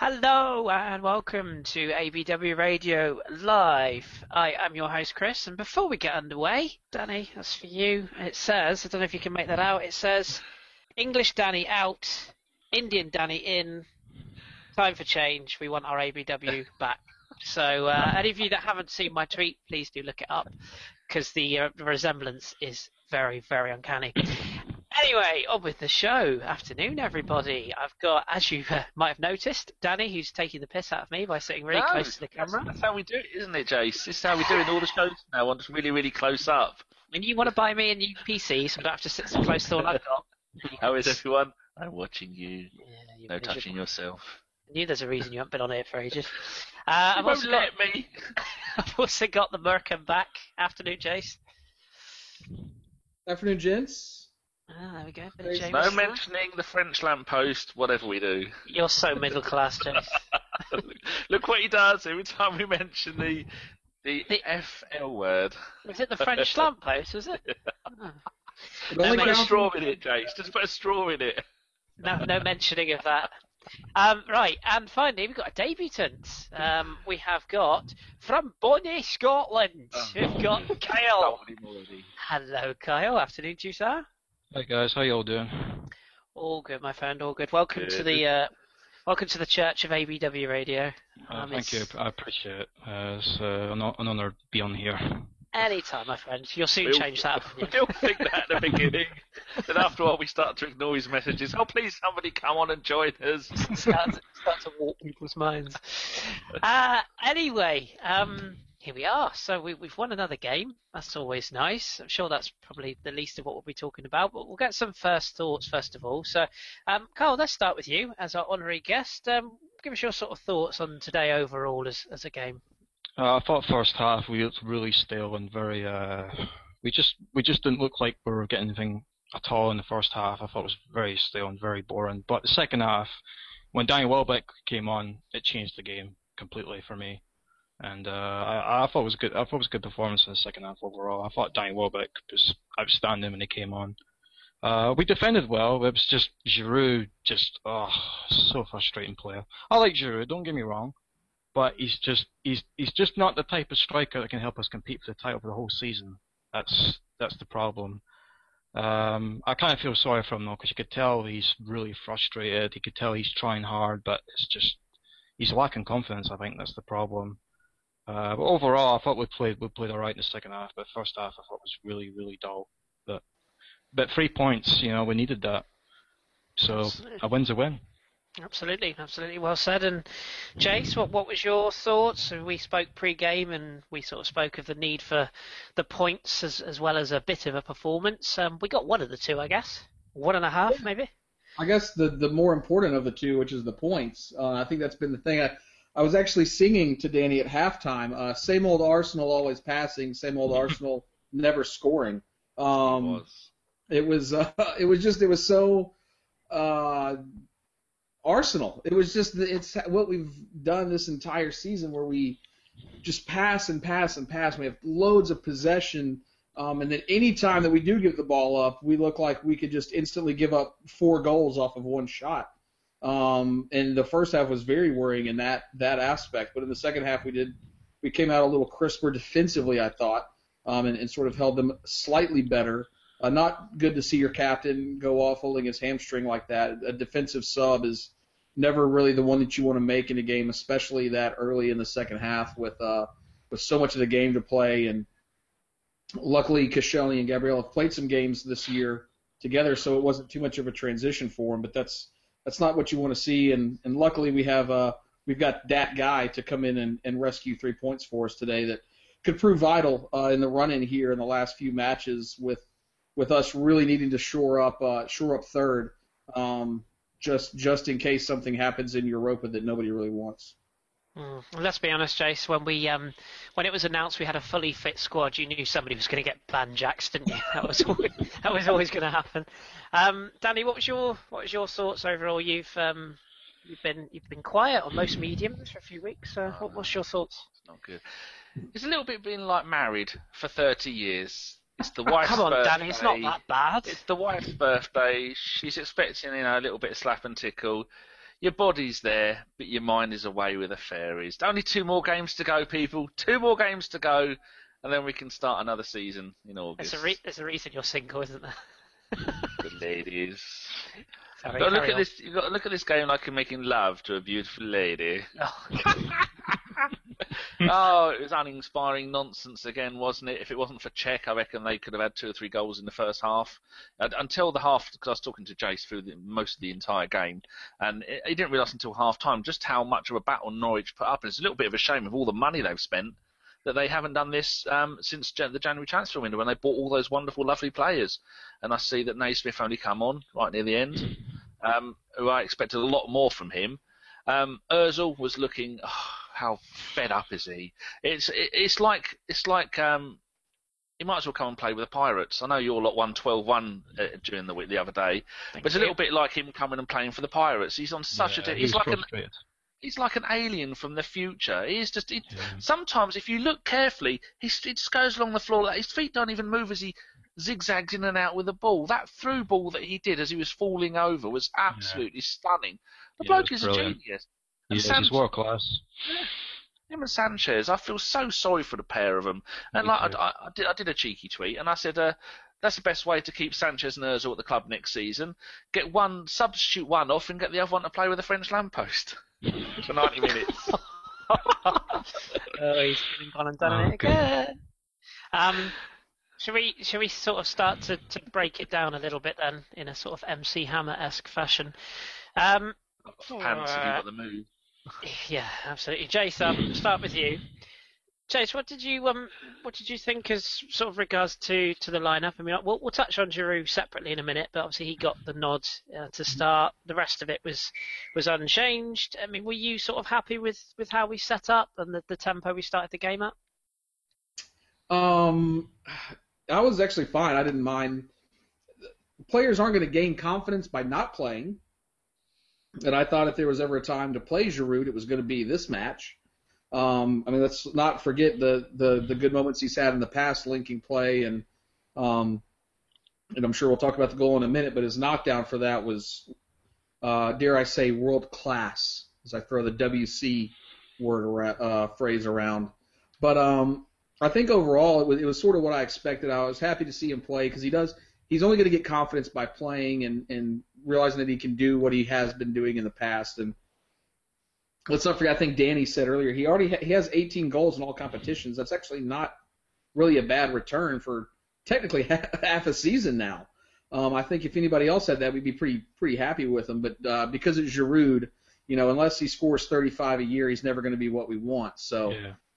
Hello and welcome to ABW Radio Live. I am your host Chris, and before we get underway, Danny, that's for you. It says, I don't know if you can make that out, it says English Danny out, Indian Danny in, time for change, we want our ABW back. So any of you that haven't seen my tweet, please do look it up, because the resemblance is very, very uncanny. Anyway, on with the show. Afternoon, everybody. I've got, as you might have noticed, Danny, who's taking the piss out of me by sitting really close to the camera. That's how we do it, isn't it, Jace? This is how we do it in all the shows now. I'm just really, really close up. And you want to buy me a new PC, so I don't have to sit so close to all I've got. How is everyone? I'm watching you. Yeah, No touching yourself. I knew there's a reason you haven't been on here for ages. You won't let me. I've also got the Merkin back. Afternoon, Jace. Afternoon, gents. There we go. Bit of James No there. mentioning the French lamppost, whatever we do. You're so middle class, Jace. Look what he does every time we mention the FL word. Was it the French lamppost, was it? Oh. Just put a straw in it, Jace. Just put a straw in it. No mentioning of that. Right, and finally we've got a debutant. We have got from Bonnie, Scotland. We've got Kyle. Hello, Kyle. Afternoon to you, sir. Hi guys, how you all doing? All good, my friend. All good. Welcome to the Church of ABW Radio. Thank you. I appreciate it. It's an honour to be on here. Anytime, my friend. You'll soon change that. We all think that at the beginning. Then after a while we start to ignore his messages. Oh, please, somebody come on and join us. start to warp people's minds. Anyway, here we are. So we've won another game. That's always nice. I'm sure that's probably the least of what we'll be talking about, but we'll get some first thoughts first of all. So, Carl, let's start with you as our honorary guest. Give us your sort of thoughts on today overall as a game. I thought first half we looked really stale and very. We just didn't look like we were getting anything at all in the first half. I thought it was very stale and very boring. But the second half, when Danny Welbeck came on, it changed the game completely for me. And I thought it was good. I thought it was a good performance in the second half overall. I thought Danny Welbeck was outstanding when he came on. We defended well. It was just Giroud, so frustrating player. I like Giroud, don't get me wrong, but he's just not the type of striker that can help us compete for the title for the whole season. That's the problem. I kind of feel sorry for him though, because you could tell he's really frustrated. You could tell he's trying hard, but it's just he's lacking confidence. I think that's the problem. But overall, I thought we played all right in the second half. But first half, I thought was really, really dull. But 3 points, we needed that. So a win's a win. Absolutely well said. And Jace, what was your thoughts? We spoke pre-game, and we sort of spoke of the need for the points as well as a bit of a performance. We got one of the two, I guess. 1.5, maybe. I guess the more important of the two, which is the points. I think that's been the thing. I was actually singing to Danny at halftime. Same old Arsenal always passing. Same old Arsenal never scoring. It was so Arsenal. It was just it's what we've done this entire season, where we just pass and pass and pass. We have loads of possession, and then any time that we do give the ball up, we look like we could just instantly give up 4 goals off of one shot. And the first half was very worrying in that aspect, but in the second half we came out a little crisper defensively, I thought, and sort of held them slightly better. Not good to see your captain go off holding his hamstring like that. A defensive sub is never really the one that you want to make in a game, especially that early in the second half with so much of the game to play. And luckily, Koscielny and Gabriel have played some games this year together, so it wasn't too much of a transition for them. But that's not what you want to see. And luckily, we've got that guy to come in and rescue 3 points for us today that could prove vital in the run-in here in the last few matches with us really needing to shore up third, just in case something happens in Europa that nobody really wants. Well, let's be honest, Jace. When it was announced we had a fully fit squad, you knew somebody was going to get banjaxed, didn't you? That was always going to happen. Danny, what was your thoughts overall? You've been quiet on most mediums for a few weeks. What's your thoughts? It's not good. It's a little bit being like married for 30 years. It's the wife's Come on, birthday. Danny, it's not that bad. It's the wife's birthday. She's expecting, a little bit of slap and tickle. Your body's there, but your mind is away with the fairies. Only 2 more games to go, people. 2 more games to go, and then we can start another season in August. There's a reason you're single, isn't there? The ladies. Sorry, You've got to look carry at on. this. You've got to look at this game like you're making love to a beautiful lady. Oh. Oh, it was uninspiring nonsense again, wasn't it? If it wasn't for Czech, I reckon they could have had 2 or 3 goals in the first half. Until the half, because I was talking to Jace through most of the entire game, and he didn't realise until half time just how much of a battle Norwich put up. And it's a little bit of a shame of all the money they've spent that they haven't done this since the January transfer window when they bought all those wonderful, lovely players. And I see that Naismith only come on right near the end, who I expected a lot more from him. Ozil was looking. Oh, how fed up is he? It's like he might as well come and play with the Pirates. I know you all lot won 12-1 during the week the other day, but it's a little bit like him coming and playing for the Pirates. He's on such he's like an alien from the future. He's just sometimes if you look carefully, he just goes along the floor. His feet don't even move as he zigzags in and out with the ball. That through ball that he did as he was falling over was absolutely stunning. The bloke is brilliant. a genius. He's world class. Him and Sanchez, I feel so sorry for the pair of them. And like I did a cheeky tweet, and I said that's the best way to keep Sanchez and Ozil at the club next season. Substitute one off, and get the other one to play with a French lamppost for 90 minutes. Oh, he's gone and done it again. Shall we sort of start to break it down a little bit then, in a sort of MC Hammer-esque fashion? Pants if you've got the move. Yeah, absolutely. Jace, start with you. Jace, what did you think as sort of regards to the lineup? I mean, we'll touch on Giroud separately in a minute, but obviously he got the nod to start. The rest of it was unchanged. I mean, were you sort of happy with how we set up and the tempo we started the game at? I was actually fine. I didn't mind. Players aren't going to gain confidence by not playing. And I thought if there was ever a time to play Giroud, it was going to be this match. I mean, let's not forget the good moments he's had in the past, linking play, and I'm sure we'll talk about the goal in a minute. But his knockdown for that was, dare I say, world class. As I throw the WC phrase around, but I think overall it was sort of what I expected. I was happy to see him play because he's only going to get confidence by playing and realizing that he can do what he has been doing in the past. And let's not forget, I think Danny said earlier, he has 18 goals in all competitions. That's actually not really a bad return for technically half a season now. I think if anybody else had that, we'd be pretty happy with him. But because it's Giroud, unless he scores 35 a year, he's never going to be what we want. So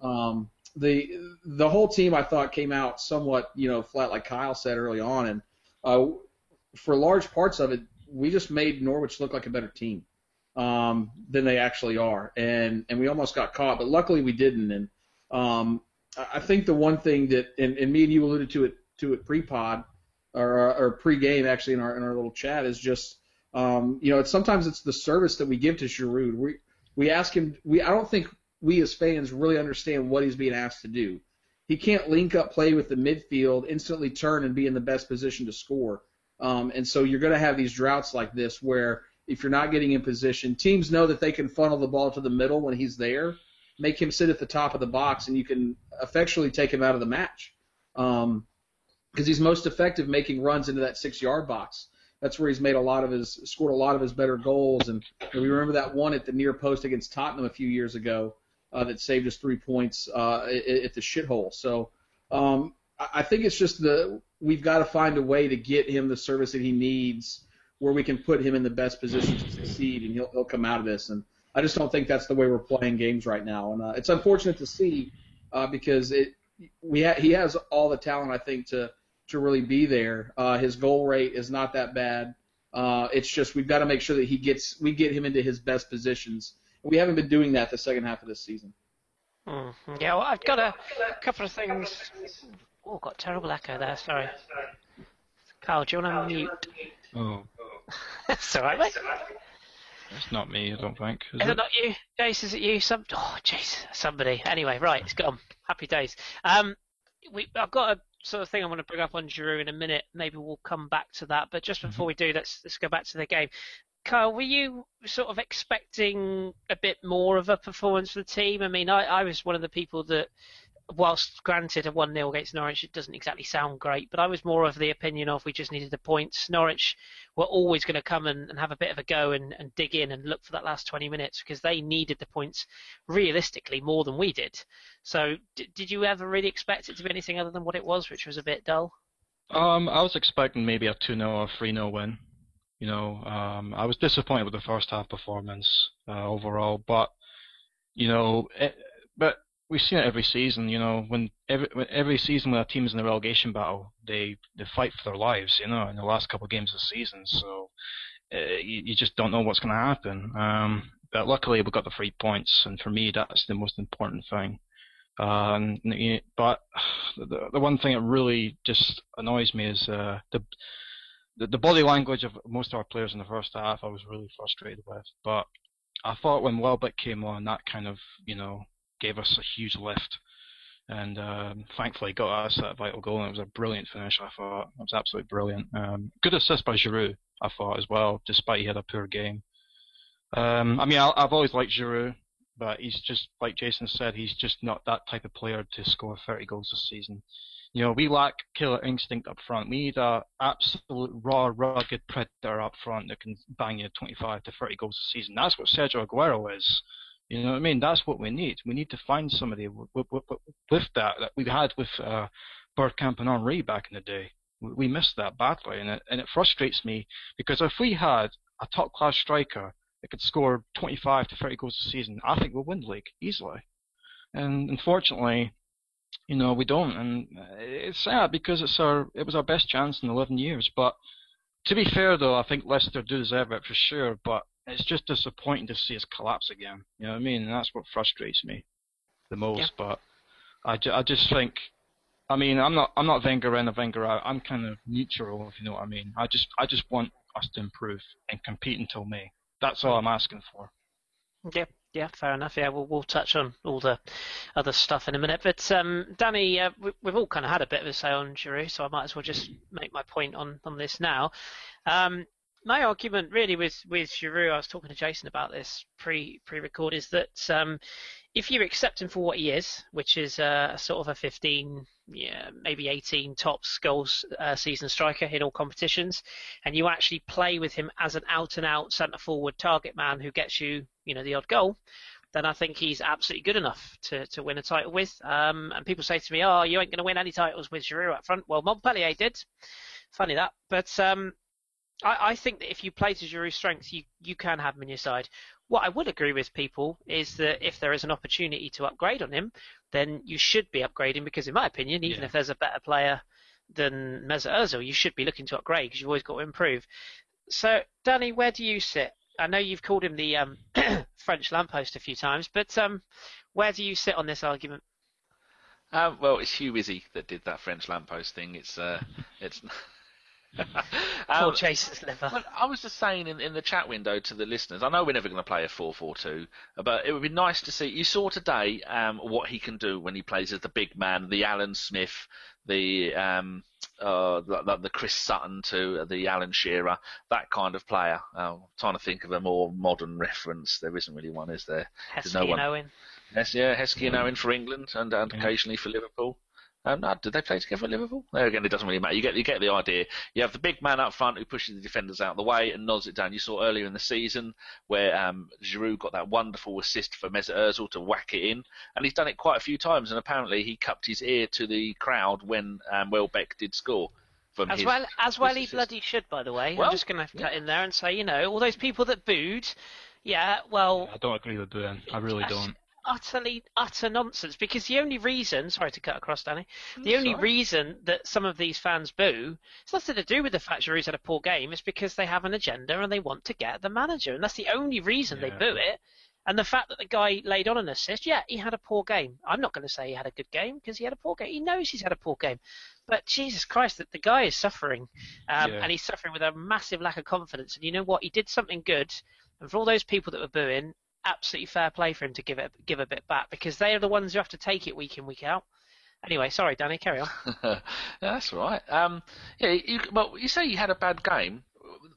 the whole team, I thought, came out somewhat flat, like Kyle said early on, and for large parts of it, we just made Norwich look like a better team than they actually are, and we almost got caught, but luckily we didn't. And I think the one thing that, and me and you alluded to it pre-pod or pre-game actually in our little chat, is just sometimes it's the service that we give to Giroud. We ask him. I don't think we as fans really understand what he's being asked to do. He can't link up play with the midfield, instantly turn and be in the best position to score. And so you're going to have these droughts like this where if you're not getting in position, teams know that they can funnel the ball to the middle when he's there, make him sit at the top of the box, and you can effectually take him out of the match. Because he's most effective making runs into that 6-yard box. That's where he's scored a lot of his better goals. And we remember that one at the near post against Tottenham a few years ago that saved us 3 points at the shithole. So I think it's just we've got to find a way to get him the service that he needs where we can put him in the best position to succeed, and he'll come out of this. And I just don't think that's the way we're playing games right now. And it's unfortunate to see because he has all the talent, I think, to really be there. His goal rate is not that bad. It's just we've got to make sure that we get him into his best positions. We haven't been doing that the second half of this season. Yeah, well, I've got a couple of things. Oh, got a terrible echo there, sorry. Carl, do you want to mute? Oh. That's all right, mate. It's not me, I don't think. Is it not you? Jace, is it you? Jace, somebody. Anyway, right, it's gone. Happy days. I've got a sort of thing I want to bring up on Giroud in a minute. Maybe we'll come back to that. But just before we do, let's go back to the game. Kyle, were you sort of expecting a bit more of a performance from the team? I mean, I was one of the people that, whilst granted a 1-0 against Norwich, it doesn't exactly sound great, but I was more of the opinion of we just needed the points. Norwich were always going to come and have a bit of a go and dig in and look for that last 20 minutes because they needed the points realistically more than we did. So did you ever really expect it to be anything other than what it was, which was a bit dull? I was expecting maybe a 2-0 or 3-0 win. I was disappointed with the first half performance overall, but but we've seen it every season. When every season when a team's in the relegation battle, they fight for their lives. In the last couple of games of the season, so you just don't know what's going to happen. But luckily we got the 3 points, and for me that's the most important thing. But the one thing that really just annoys me is the body language of most of our players in the first half. I was really frustrated with, but I thought when Welbeck came on, that kind of gave us a huge lift, and thankfully got us that vital goal, and it was a brilliant finish. I thought it was absolutely brilliant. Good assist by Giroud, I thought, as well, despite he had a poor game. I've always liked Giroud, but he's just, like Jason said, he's just not that type of player to score 30 goals this season. We lack killer instinct up front. We need a absolute raw, rugged predator up front that can bang you 25 to 30 goals a season. That's what Sergio Aguero is. You know what I mean? That's what we need. We need to find somebody with that we had with Bergkamp and Henry back in the day. We missed that badly, and it frustrates me because if we had a top-class striker that could score 25 to 30 goals a season, I think we'll win the league easily. And unfortunately, we don't, and it's sad because it was our best chance in 11 years. But to be fair, though, I think Leicester do deserve it for sure. But it's just disappointing to see us collapse again. You know what I mean? And that's what frustrates me the most. Yeah. But I just think, I'm not Wenger in or Wenger out. I'm kind of neutral, if you know what I mean. I just want us to improve and compete until May. That's all I'm asking for. Yeah, fair enough. Yeah, we'll touch on all the other stuff in a minute. But Danny, we've all kind of had a bit of a say on Giroud, so I might as well just make my point on this now. My argument really with Giroud, I was talking to Jason about this pre-record, is that if you accept him for what he is, which is a sort of a 15, maybe 18 tops goals season striker in all competitions, and you actually play with him as an out-and-out centre-forward target man who gets you, the odd goal, then I think he's absolutely good enough to win a title with. And people say to me, "Oh, you ain't going to win any titles with Giroud up front." Well, Montpellier did. Funny that, but I think that if you play to Giroud's strengths, you can have him in your side. What I would agree with people is that if there is an opportunity to upgrade on him, then you should be upgrading, because in my opinion, even if there's a better player than Mesut Ozil, you should be looking to upgrade because you've always got to improve. So, Danny, where do you sit? I know you've called him the French lamppost a few times, but where do you sit on this argument? Well, it's Hugh Izzy that did that French lamppost thing. It's Poor Jason's liver. Well, I was just saying in the chat window to the listeners, I know we're never going to play a 4-4-2, but it would be nice to see. You saw today what he can do when he plays as the big man, the Alan Smith, the Chris Sutton to the Alan Shearer, that kind of player. I'm trying to think of a more modern reference. There isn't really one, is there? Heskey and Owen. Yes, yeah, Heskey and Owen for England and occasionally for Liverpool. No, did they play together at Liverpool? There again, it doesn't really matter. You get the idea. You have the big man up front who pushes the defenders out of the way and nods it down. You saw earlier in the season where Giroud got that wonderful assist for Mesut Ozil to whack it in, and he's done it quite a few times. And apparently, he cupped his ear to the crowd when Welbeck did score. He bloody should, by the way. Well, I'm just going to cut in there and say, all those people that booed, I don't agree with booing. I really don't. Utter nonsense, because the only reason, sorry to cut across, Danny, the only reason that some of these fans boo, it's nothing to do with the fact Giroud's had a poor game. It's because they have an agenda and they want to get the manager, and that's the only reason they boo it. And the fact that the guy laid on an assist, he had a poor game. I'm not going to say he had a good game because he had a poor game. He knows he's had a poor game, but Jesus Christ, that the guy is suffering, and he's suffering with a massive lack of confidence. And you know what? He did something good, and for all those people that were booing, absolutely fair play for him to give a bit back, because they are the ones who have to take it week in, week out. Anyway, sorry, Danny, carry on. That's all right. You say you had a bad game.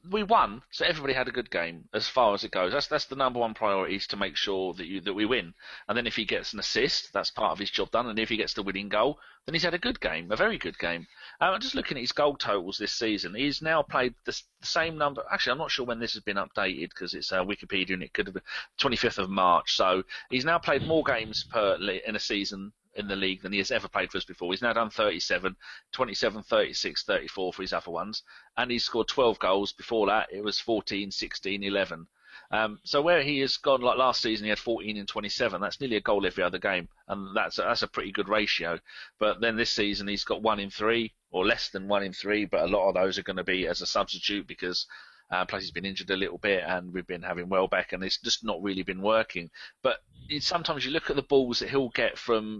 we won, so everybody had a good game as far as it goes. That's the number one priority, is to make sure that we win. And then if he gets an assist, that's part of his job done. And if he gets the winning goal, then he's had a good game, a very good game. I'm just looking at his goal totals this season. He's now played the same number. Actually, I'm not sure when this has been updated because it's Wikipedia and it could have been 25th of March. So he's now played more games in a season in the league than he has ever played for us before. He's now done 37, 27, 36, 34 for his other ones, and he's scored 12 goals. Before that, it was 14, 16, 11. So where he has gone, like last season, he had 14 and 27. That's nearly a goal every other game, and that's a pretty good ratio. But then this season, he's got 1 in 3, or less than 1 in 3, but a lot of those are going to be as a substitute because plus he's been injured a little bit, and we've been having Welbeck, and it's just not really been working. But sometimes you look at the balls that he'll get from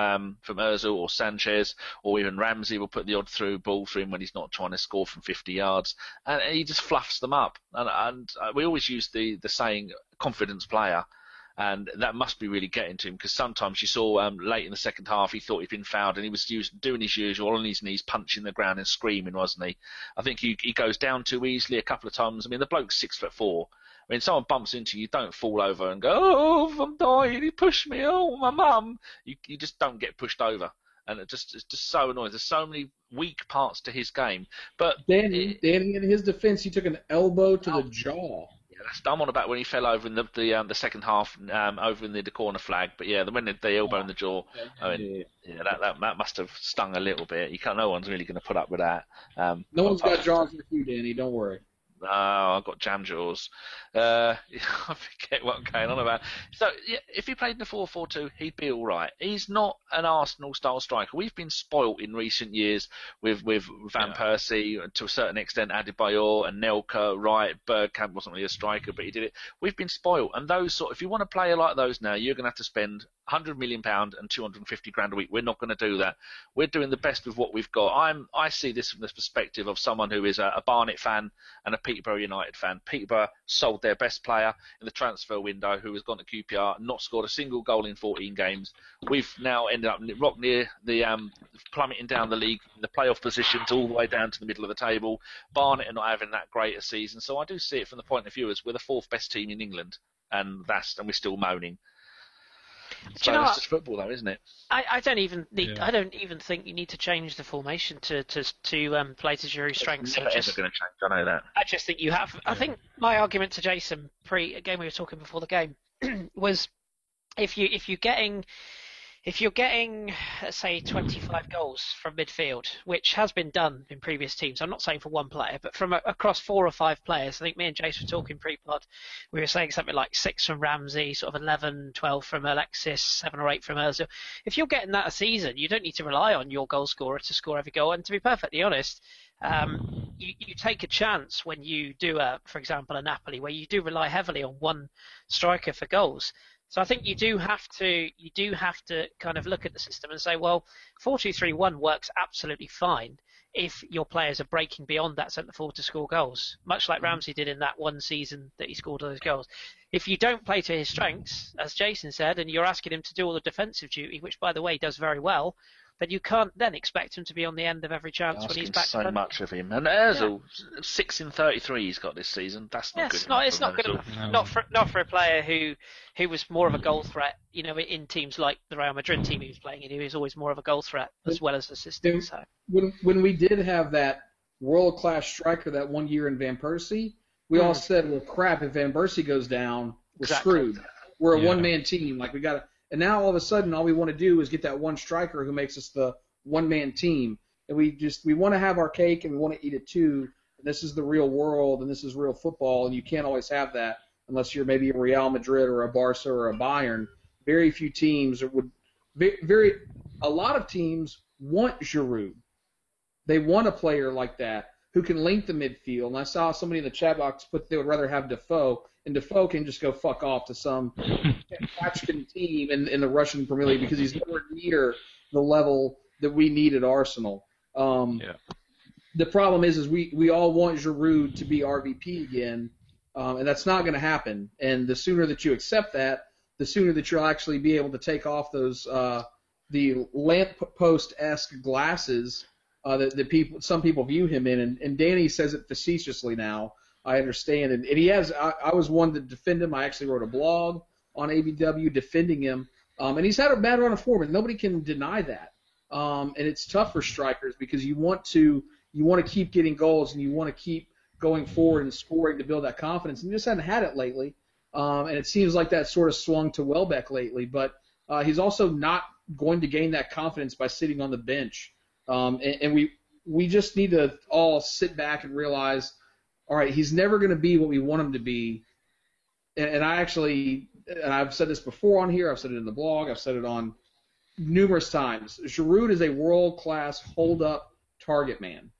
Ozil or Sanchez, or even Ramsey will put the odd through ball for him when he's not trying to score from 50 yards, and he just fluffs them up. And we always use the saying confidence player. And that must be really getting to him, because sometimes you saw late in the second half he thought he'd been fouled, and he was doing his usual on his knees, punching the ground and screaming, wasn't he? I think he goes down too easily a couple of times. I mean, the bloke's 6'4". I mean, someone bumps into you, don't fall over and go, "Oh, I'm dying, he pushed me, oh, my mum." You just don't get pushed over. And it's just so annoying. There's so many weak parts to his game. But Danny, in his defense, he took an elbow to the jaw. I'm on about when he fell over in the second half, over in the corner flag. But yeah, when the elbow in the jaw, I mean, that must have stung a little bit. No one's really going to put up with that. No one's got jaws like you, Danny. Don't worry. No, I've got jam jaws. I forget what I'm going on about. So, yeah, if he played in the 4-4-2, he'd be all right. He's not an Arsenal-style striker. We've been spoilt in recent years with Van Persie, to a certain extent, Adebayor and Nelka, Wright. Bergkamp wasn't really a striker, but he did it. We've been spoilt. And if you want a player like those now, you're going to have to spend £100 million and 250 grand a week. We're not going to do that. We're doing the best with what we've got. I see this from the perspective of someone who is a Barnet fan and a Peterborough United fan. Peterborough sold their best player in the transfer window, who has gone to QPR, not scored a single goal in 14 games. We've now ended up rock near the plummeting down the league, the playoff positions all the way down to the middle of the table. Barnet are not having that great a season, so I do see it from the point of view as we're the 4th best team in England, and we're still moaning. So that's just football, though, isn't it? I don't even think you need to change the formation to play to Giroud's strengths. It's never ever going to change. I know that. I just think you have. I think my argument to Jason again, we were talking before the game, was if you're getting, let's say, 25 goals from midfield, which has been done in previous teams. I'm not saying for one player, but from across 4 or 5 players. I think me and Jason were talking pre-pod. We were saying something like 6 from Ramsey, sort of 11, 12 from Alexis, 7 or 8 from Ozil. If you're getting that a season, you don't need to rely on your goal scorer to score every goal. And to be perfectly honest, you take a chance when you do, for example, a Napoli, where you do rely heavily on one striker for goals. So I think you do have to kind of look at the system and say, well, 4-2-3-1 works absolutely fine if your players are breaking beyond that centre forward to score goals, much like Ramsey did in that one season that he scored those goals. If you don't play to his strengths, as Jason said, and you're asking him to do all the defensive duty, which by the way he does very well, then you can't then expect him to be on the end of every chance when he's back. So much of him, and Ozil, 6 in 33 he's got this season. That's not good enough. It's not good enough. No. Not for a player who was more of a goal threat. You know, in teams like the Real Madrid team he was playing in, he was always more of a goal threat as well as assistant. So when we did have that world class striker that one year in Van Persie, we all said, well, crap, if Van Persie goes down, we're screwed. We're a one man team. Like we got to. And now all of a sudden, all we want to do is get that one striker who makes us the one-man team. And we want to have our cake and we want to eat it too. And this is the real world and this is real football. And you can't always have that unless you're maybe a Real Madrid or a Barca or a Bayern. Very few teams a lot of teams want Giroud. They want a player like that who can link the midfield. And I saw somebody in the chat box put they would rather have Defoe. And Defoe can just go fuck off to some Kachkin team in the Russian Premier League because he's nowhere near the level that we need at Arsenal. The problem is we all want Giroud to be RVP again, and that's not going to happen. And the sooner that you accept that, the sooner that you'll actually be able to take off those the lamppost-esque glasses that some people view him in. And Danny says it facetiously now. I understand. And he has. I was one to defend him. I actually wrote a blog on ABW defending him. And he's had a bad run of form, and nobody can deny that. And it's tough for strikers because you want to keep getting goals and you want to keep going forward and scoring to build that confidence. And he just hasn't had it lately. And it seems like that sort of swung to Welbeck lately. But he's also not going to gain that confidence by sitting on the bench. And we just need to all sit back and realize, all right, he's never going to be what we want him to be. And I've said this before on here, I've said it in the blog, I've said it on numerous times. Giroud is a world-class hold-up target man.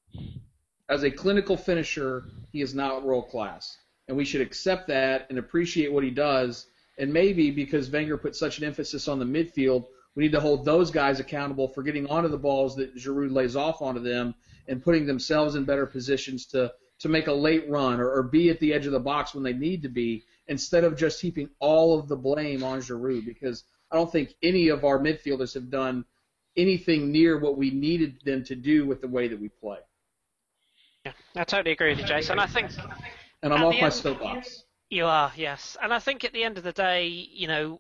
As a clinical finisher, he is not world-class. And we should accept that and appreciate what he does. And maybe because Wenger put such an emphasis on the midfield, we need to hold those guys accountable for getting onto the balls that Giroud lays off onto them and putting themselves in better positions to make a late run or be at the edge of the box when they need to be, instead of just heaping all of the blame on Giroud, because I don't think any of our midfielders have done anything near what we needed them to do with the way that we play. Yeah, I totally agree with you, Jason. And I'm off my soapbox. You are, yes. And I think at the end of the day,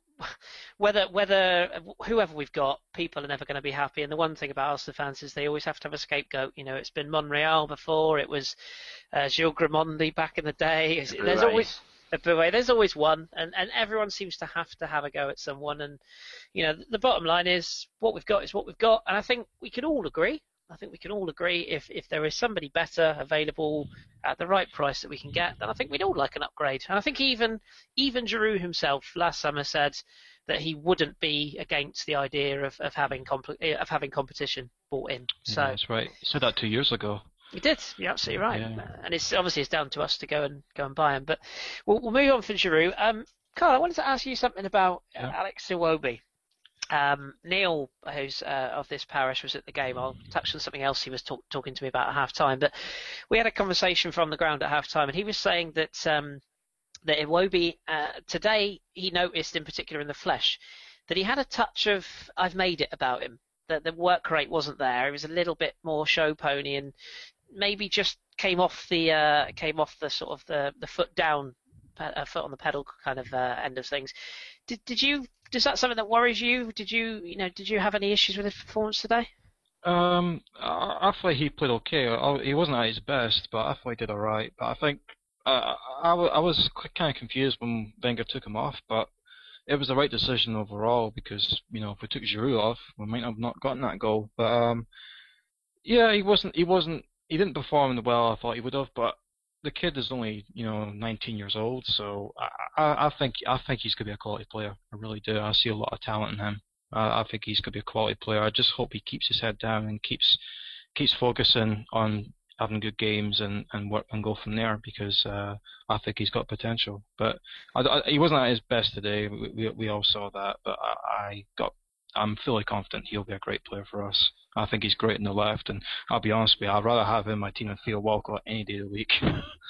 whether whoever we've got, people are never going to be happy. And the one thing about Arsenal fans is they always have to have a scapegoat. It's been Monreal before, it was Gilles Grimandi back in the day. There's always one, and everyone seems to have a go at someone. And the bottom line is what we've got is what we've got. And I think we can all agree. If there is somebody better available at the right price that we can get, then I think we'd all like an upgrade. And I think even Giroud himself last summer said that he wouldn't be against the idea of having competition brought in. So yeah, that's right. He said that 2 years ago. He did. You're absolutely right. Yeah. And it's down to us to go and buy him. But we'll move on for Giroud. Carl, I wanted to ask you something about Alex Iwobi. Neil, who's of this parish, was at the game. I'll touch on something else he was talking to me about at half-time. But we had a conversation from the ground at half-time, and he was saying that that Iwobi, today, he noticed in particular in the flesh, that he had a touch of I've made it about him. That the work rate wasn't there. He was a little bit more show pony and maybe just came off the sort of the foot down, foot on the pedal kind of end of things. Is that something that worries you? Did you have any issues with his performance today? I thought he played okay. He wasn't at his best, but I thought he did all right. But I think I was kind of confused when Wenger took him off, but it was the right decision overall because if we took Giroud off, we might have not gotten that goal. But yeah, he didn't perform the well I thought he would have, but the kid is only 19 years old, so I think he's going to be a quality player. I really do. I see a lot of talent in him. I think he's going to be a quality player. I just hope he keeps his head down and keeps focusing on having good games and work and go from there, because I think he's got potential. But he wasn't at his best today. We all saw that. But I'm fully confident he'll be a great player for us. I think he's great in the left, and I'll be honest with you, I'd rather have him in my team than Theo Walcott any day of the week.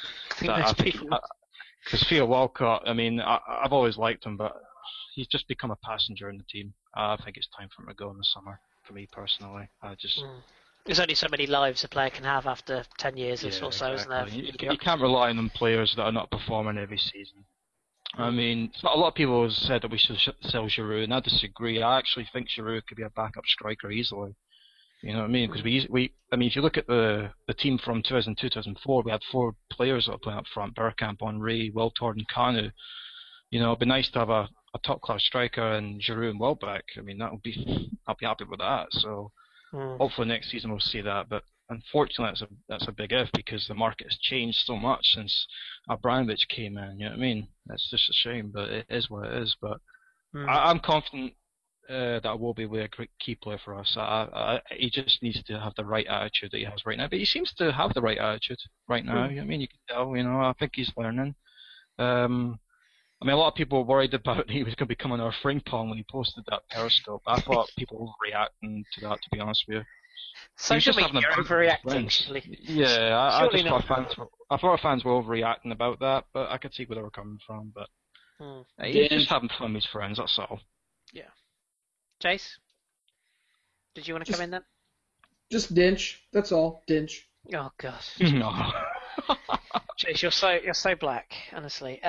Because Theo Walcott, I've always liked him, but he's just become a passenger in the team. I think it's time for him to go in the summer, for me personally. There's only so many lives a player can have after 10 years or so, exactly. Isn't there? You can't rely on them players that are not performing every season. A lot of people have said that we should sell Giroud, and I disagree. I actually think Giroud could be a backup striker easily. You know what I mean? Because if you look at the team from 2002-2004, we had 4 players that were playing up front: Bergkamp, Henry, Wiltord, and Kanu. It'd be nice to have a top-class striker and Giroud and Welbeck. I'll be happy with that. So hopefully next season we'll see that. But unfortunately, that's a big if, because the market has changed so much since Abramovich came in. You know what I mean? That's just a shame, but it is what it is. But I'm confident that Iwobi will be a great key player for us. He just needs to have the right attitude that he has right now. But he seems to have the right attitude right now. You know what I mean? You can tell. I think he's learning. A lot of people were worried about he was going to become another Frimpong when he posted that Periscope. I thought people were overreacting to that, to be honest with you. Social media are overreacting. Yeah, I thought fans were overreacting about that, but I could see where they were coming from. But he's just having fun with his friends, that's all. Yeah. Jace, did you want to come in then? Just Dinch. That's all. Dinch. Oh gosh. No. Jeez, you're so black, honestly.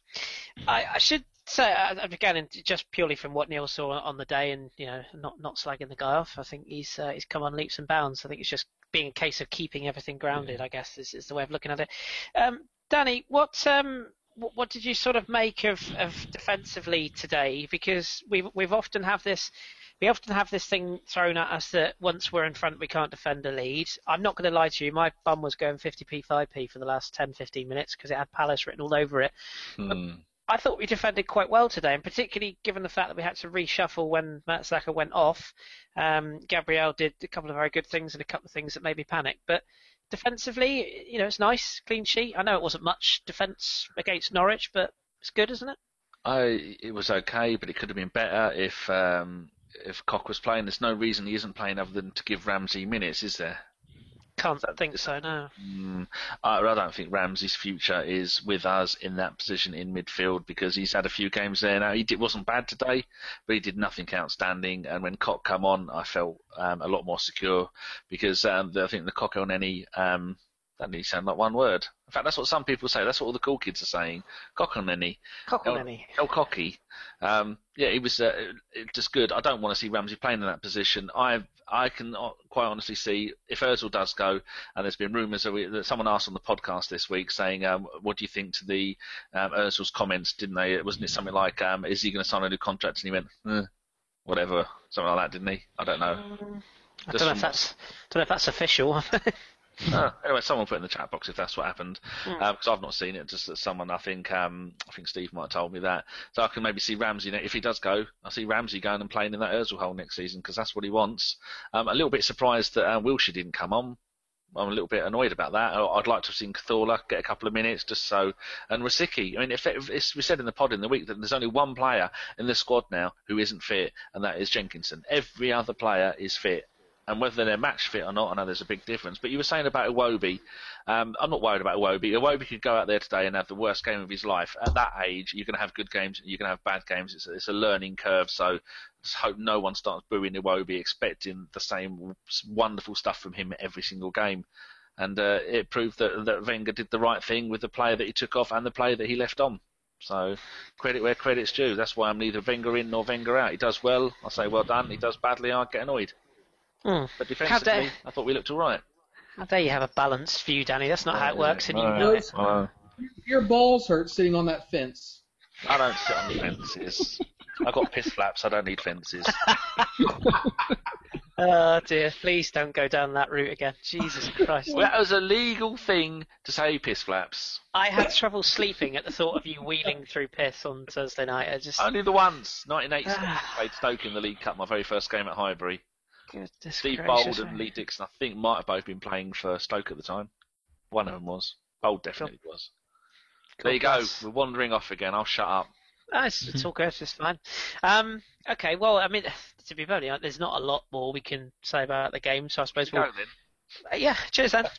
I should say again, and just purely from what Neil saw on the day, and not slagging the guy off. I think he's come on leaps and bounds. I think it's just being a case of keeping everything grounded. I guess is the way of looking at it. Danny, what did you sort of make of defensively today? Because we've often have this. We often have this thing thrown at us that once we're in front, we can't defend a lead. I'm not going to lie to you. My bum was going 50p, 5p for the last 10, 15 minutes because it had Palace written all over it. I thought we defended quite well today, and particularly given the fact that we had to reshuffle when Mertesacker went off. Gabriel did a couple of very good things and a couple of things that made me panic. But defensively, it's nice, clean sheet. I know it wasn't much defence against Norwich, but it's good, isn't it? It was okay, but it could have been better if Koch was playing. There's no reason he isn't playing other than to give Ramsey minutes, is there? Can't think so, no. I don't think Ramsey's future is with us in that position in midfield because he's had a few games there now. Wasn't bad today, but he did nothing outstanding. And when Koch come on, I felt a lot more secure because I think the Koch Elneny, that didn't sound like one word. In fact, that's what some people say. That's what all the cool kids are saying. Koch Elneny. El Cocky. He was just good. I don't want to see Ramsey playing in that position. I can quite honestly see if Ozil does go, and there's been rumours that someone asked on the podcast this week saying, what do you think to the Ozil's comments, didn't they? Wasn't it something like, is he going to sign a new contract? And he went, whatever, something like that, didn't he? I don't know. I don't know if that's official. Anyway, someone put in the chat box if that's what happened, because I've not seen it. Just that someone, I think Steve might have told me that. So I can maybe see Ramsey if he does go. I see Ramsey going and playing in that Ozil hole next season because that's what he wants. A little bit surprised that Wilshere didn't come on. I'm a little bit annoyed about that. I'd like to have seen Cthulhu get a couple of minutes just so. And Rosicky, I mean, if we said in the pod in the week that there's only one player in the squad now who isn't fit, and that is Jenkinson. Every other player is fit. And whether they're match fit or not, I know there's a big difference. But you were saying about Iwobi. I'm not worried about Iwobi. Iwobi could go out there today and have the worst game of his life. At that age, you're going to have good games and you're going to have bad games. It's a learning curve. So just hope no one starts booing Iwobi, expecting the same wonderful stuff from him every single game. And it proved that Wenger did the right thing with the player that he took off and the player that he left on. So credit where credit's due. That's why I'm neither Wenger in nor Wenger out. He does well, I say well done. He does badly, I get annoyed. But defensively, I thought we looked all right. How dare you have a balanced view, Danny? That's not how it works, and you know it. Your balls hurt sitting on that fence. I don't sit on the fences. I've got piss flaps. I don't need fences. Oh dear! Please don't go down that route again. Jesus Christ! Well, that was a legal thing to say piss flaps. I had trouble sleeping at the thought of you wheeling through piss on Thursday night. Only the once. 1986, played Stoke in the League Cup. My very first game at Highbury. Goodness Steve gracious, Bold and Lee Dixon, I think, might have both been playing for Stoke at the time. One of them was. Bold definitely was. There you go. We're wandering off again. I'll shut up. It's all good. It's fine. Okay. Well, I mean, to be very honest, there's not a lot more we can say about the game. So I suppose we'll. Go then. Yeah. Cheers then.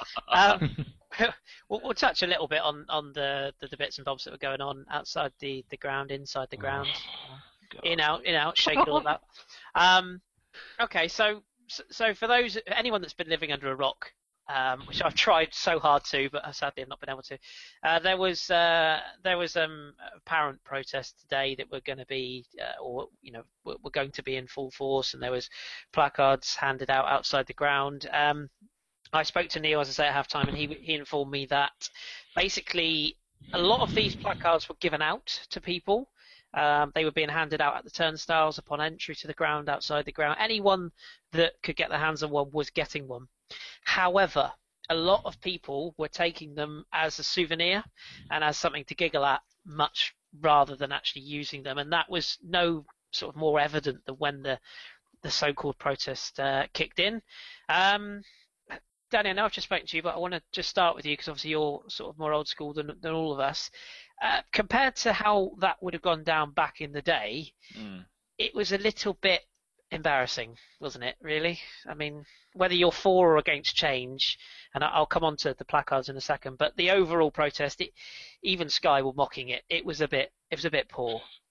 We'll touch a little bit on the bits and bobs that were going on outside the ground, inside the ground, in out, shake it all about. Okay, so for anyone that's been living under a rock, which I've tried so hard to, but sadly I've not been able to. There was apparent protest today that we're going to be, we're going to be in full force, and there was placards handed out outside the ground. I spoke to Neil, as I say, at half-time, and he informed me that basically a lot of these placards were given out to people. They were being handed out at the turnstiles upon entry to the ground, outside the ground. Anyone that could get their hands on one was getting one. However, a lot of people were taking them as a souvenir and as something to giggle at, much rather than actually using them. And that was no sort of more evident than when the so-called protest kicked in. Danny, I know I've just spoken to you, but I want to just start with you because obviously you're sort of more old school than all of us. Compared to how that would have gone down back in the day, it was a little bit embarrassing, wasn't it, really? I mean, whether you're for or against change, and I'll come on to the placards in a second, but the overall protest, even Sky were mocking it. It was a bit poor.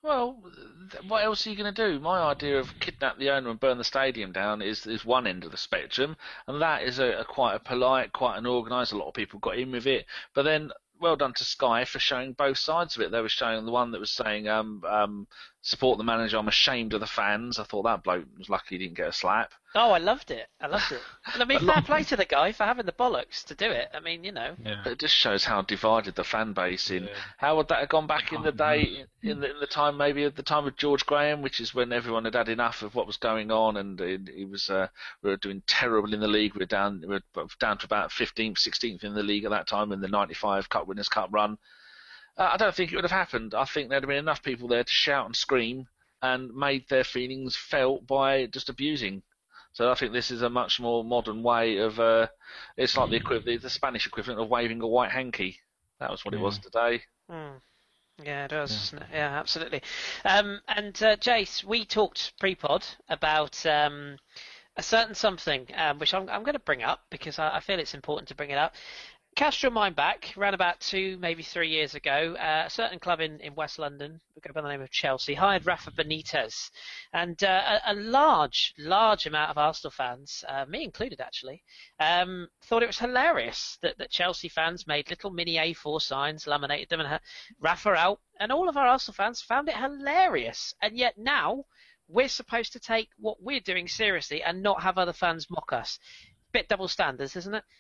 Well, what else are you going to do? My idea of kidnap the owner and burn the stadium down is one end of the spectrum, and that is a quite a polite, quite an organised. A lot of people got in with it, but then well done to Sky for showing both sides of it. They were showing the one that was saying support the manager. I'm ashamed of the fans. I thought that bloke was lucky he didn't get a slap. Oh, I loved it. And I mean, fair play to the guy for having the bollocks to do it. I mean, Yeah. It just shows how divided the fan base in. How would that have gone back in the day, in the time, maybe at the time of George Graham, which is when everyone had enough of what was going on, and he was we were doing terrible in the league. We were down to about 15th, 16th in the league at that time in the '95 Cup Winners' Cup run. I don't think it would have happened. I think there'd have been enough people there to shout and scream and made their feelings felt by just abusing. So I think this is a much more modern way of. It's like the Spanish equivalent of waving a white hanky. That was what it was today. Yeah, it does, doesn't it? Yeah, absolutely. And Jace, we talked pre-pod about a certain something, which I'm going to bring up because I feel it's important to bring it up. Cast your mind back, around about 2, maybe 3 years ago, a certain club in West London, we go by the name of Chelsea, hired Rafa Benitez. And a large amount of Arsenal fans, me included actually, thought it was hilarious that Chelsea fans made little mini A4 signs, laminated them, and had Rafa out. And all of our Arsenal fans found it hilarious. And yet now we're supposed to take what we're doing seriously and not have other fans mock us. Bit double standards, isn't it?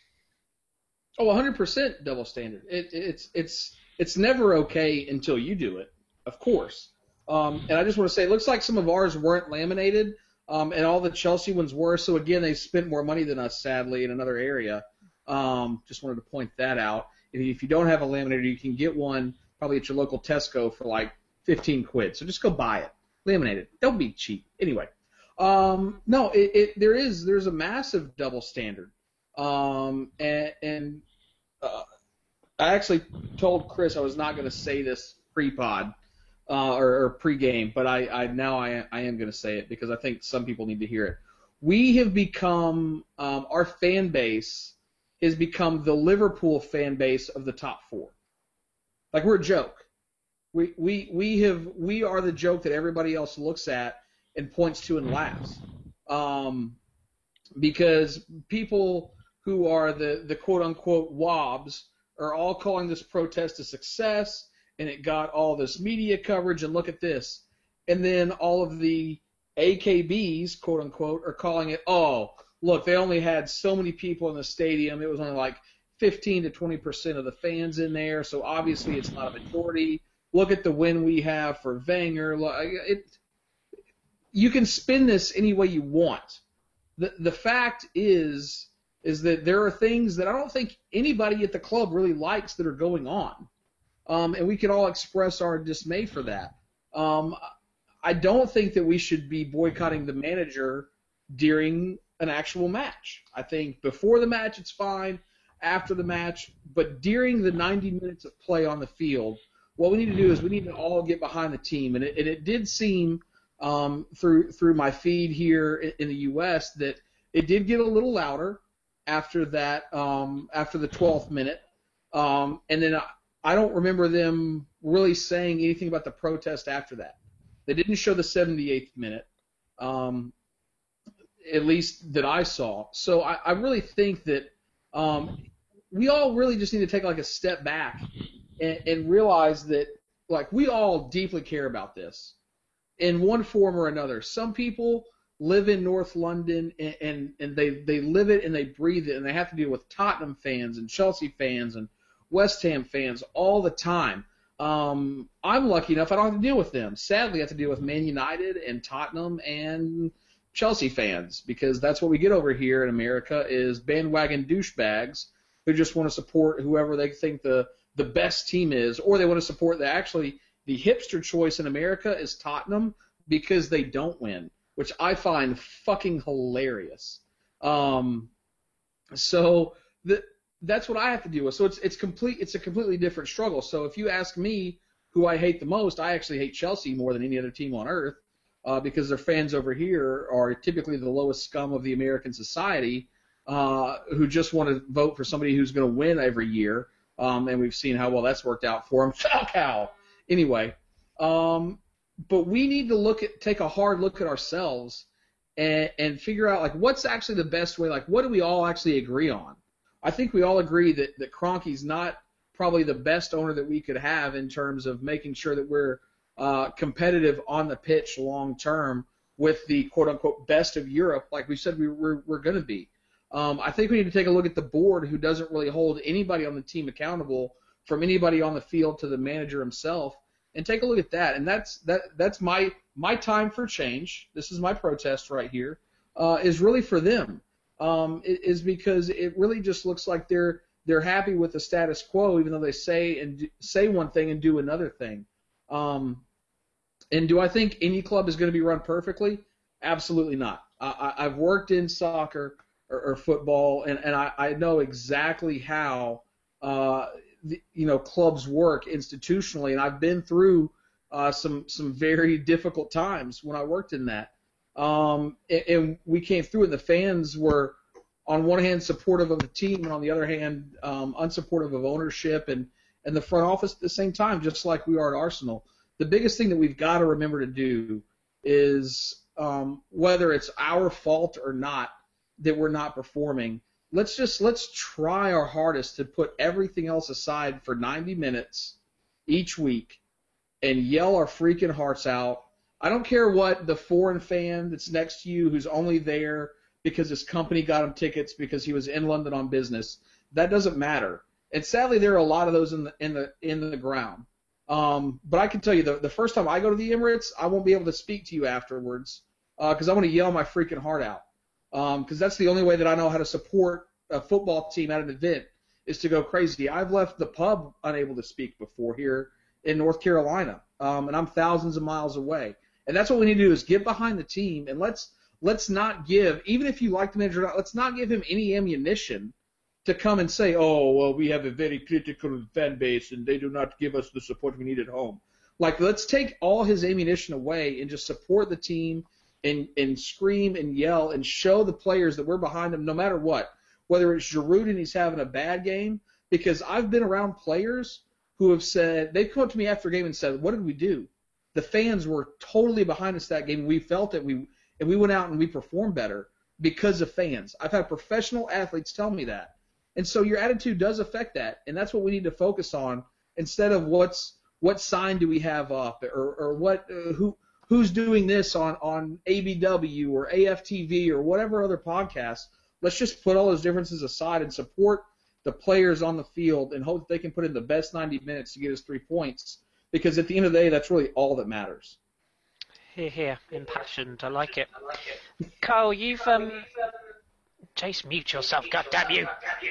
Oh, 100% double standard. It's never okay until you do it, of course. And I just want to say, it looks like some of ours weren't laminated, and all the Chelsea ones were. So again, they spent more money than us, sadly, in another area. Just wanted to point that out. If you don't have a laminator, you can get one probably at your local Tesco for like 15 quid. So just go buy it, laminate it. Don't be cheap. Anyway, no, there's a massive double standard. I actually told Chris I was not going to say this pre-pod or pre-game, but I am going to say it because I think some people need to hear it. We have become our fan base has become the Liverpool fan base of the top 4. Like we're a joke. We are the joke that everybody else looks at and points to and laughs. Because people who are the quote-unquote wobs are all calling this protest a success, and it got all this media coverage, and look at this. And then all of the AKBs, quote-unquote, are calling it, oh, look, they only had so many people in the stadium. It was only like 15 to 20% of the fans in there, so obviously it's not a majority. Look at the win we have for Wenger. You can spin this any way you want. The fact is that there are things that I don't think anybody at the club really likes that are going on. And we can all express our dismay for that. I don't think that we should be boycotting the manager during an actual match. I think before the match it's fine, after the match, but during the 90 minutes of play on the field, what we need to do is we need to all get behind the team. And it did seem through my feed here in the U.S. that it did get a little louder after that, after the 12th minute. And then I don't remember them really saying anything about the protest after that. They didn't show the 78th minute, at least that I saw. So I really think that we all really just need to take like a step back and realize that like we all deeply care about this in one form or another. Some people live in North London and they live it and they breathe it, and they have to deal with Tottenham fans and Chelsea fans and West Ham fans all the time. I'm lucky enough I don't have to deal with them. Sadly, I have to deal with Man United and Tottenham and Chelsea fans because that's what we get over here in America is bandwagon douchebags who just want to support whoever they think the best team is, or they want to support the hipster choice in America is Tottenham because they don't win, which I find fucking hilarious. So that's what I have to deal with. So it's a completely different struggle. So if you ask me who I hate the most, I actually hate Chelsea more than any other team on earth because their fans over here are typically the lowest scum of the American society who just want to vote for somebody who's going to win every year. And we've seen how well that's worked out for them. Falcao! Anyway, but we need to take a hard look at ourselves and figure out, like, what's actually the best way. Like, what do we all actually agree on? I think we all agree that Kroenke's not probably the best owner that we could have in terms of making sure that we're competitive on the pitch long term with the quote unquote best of Europe, like we said we're going to be. I think we need to take a look at the board, who doesn't really hold anybody on the team accountable, from anybody on the field to the manager himself, and take a look at that. And that's my time for change. This is my protest right here. Is really for them. Is because it really just looks like they're happy with the status quo, even though they say one thing and do another thing. And do I think any club is going to be run perfectly? Absolutely not. I've worked in soccer or football, and I know exactly how clubs work institutionally, and I've been through some very difficult times when I worked in that. And we came through it. The fans were, on one hand, supportive of the team, and on the other hand, unsupportive of ownership and the front office at the same time, just like we are at Arsenal. The biggest thing that we've got to remember to do is, whether it's our fault or not that we're not performing, let's try our hardest to put everything else aside for 90 minutes each week and yell our freaking hearts out. I don't care what the foreign fan that's next to you, who's only there because his company got him tickets because he was in London on business. That doesn't matter. And sadly, there are a lot of those in the ground. But I can tell you, the first time I go to the Emirates, I won't be able to speak to you afterwards because I'm going to yell my freaking heart out. Because that's the only way that I know how to support a football team at an event, is to go crazy. I've left the pub unable to speak before here in North Carolina, and I'm thousands of miles away. And that's what we need to do, is get behind the team, and let's not give, even if you like the manager or not, let's not give him any ammunition to come and say, oh, well, we have a very critical fan base and they do not give us the support we need at home. Like, let's take all his ammunition away and just support the team and scream and yell and show the players that we're behind them no matter what. Whether it's Giroud and he's having a bad game, because I've been around players who have said, they've come up to me after a game and said, what did we do? The fans were totally behind us that game. We felt it. And we went out and we performed better because of fans. I've had professional athletes tell me that. And so your attitude does affect that, and that's what we need to focus on, instead of what sign do we have up, or what who's doing this on ABW or AFTV or whatever other podcast. Let's just put all those differences aside and support the players on the field and hope that they can put in the best 90 minutes to get us 3 points, because at the end of the day, that's really all that matters. Here, impassioned. I like it. Carl, you've Chase, mute yourself, goddamn you!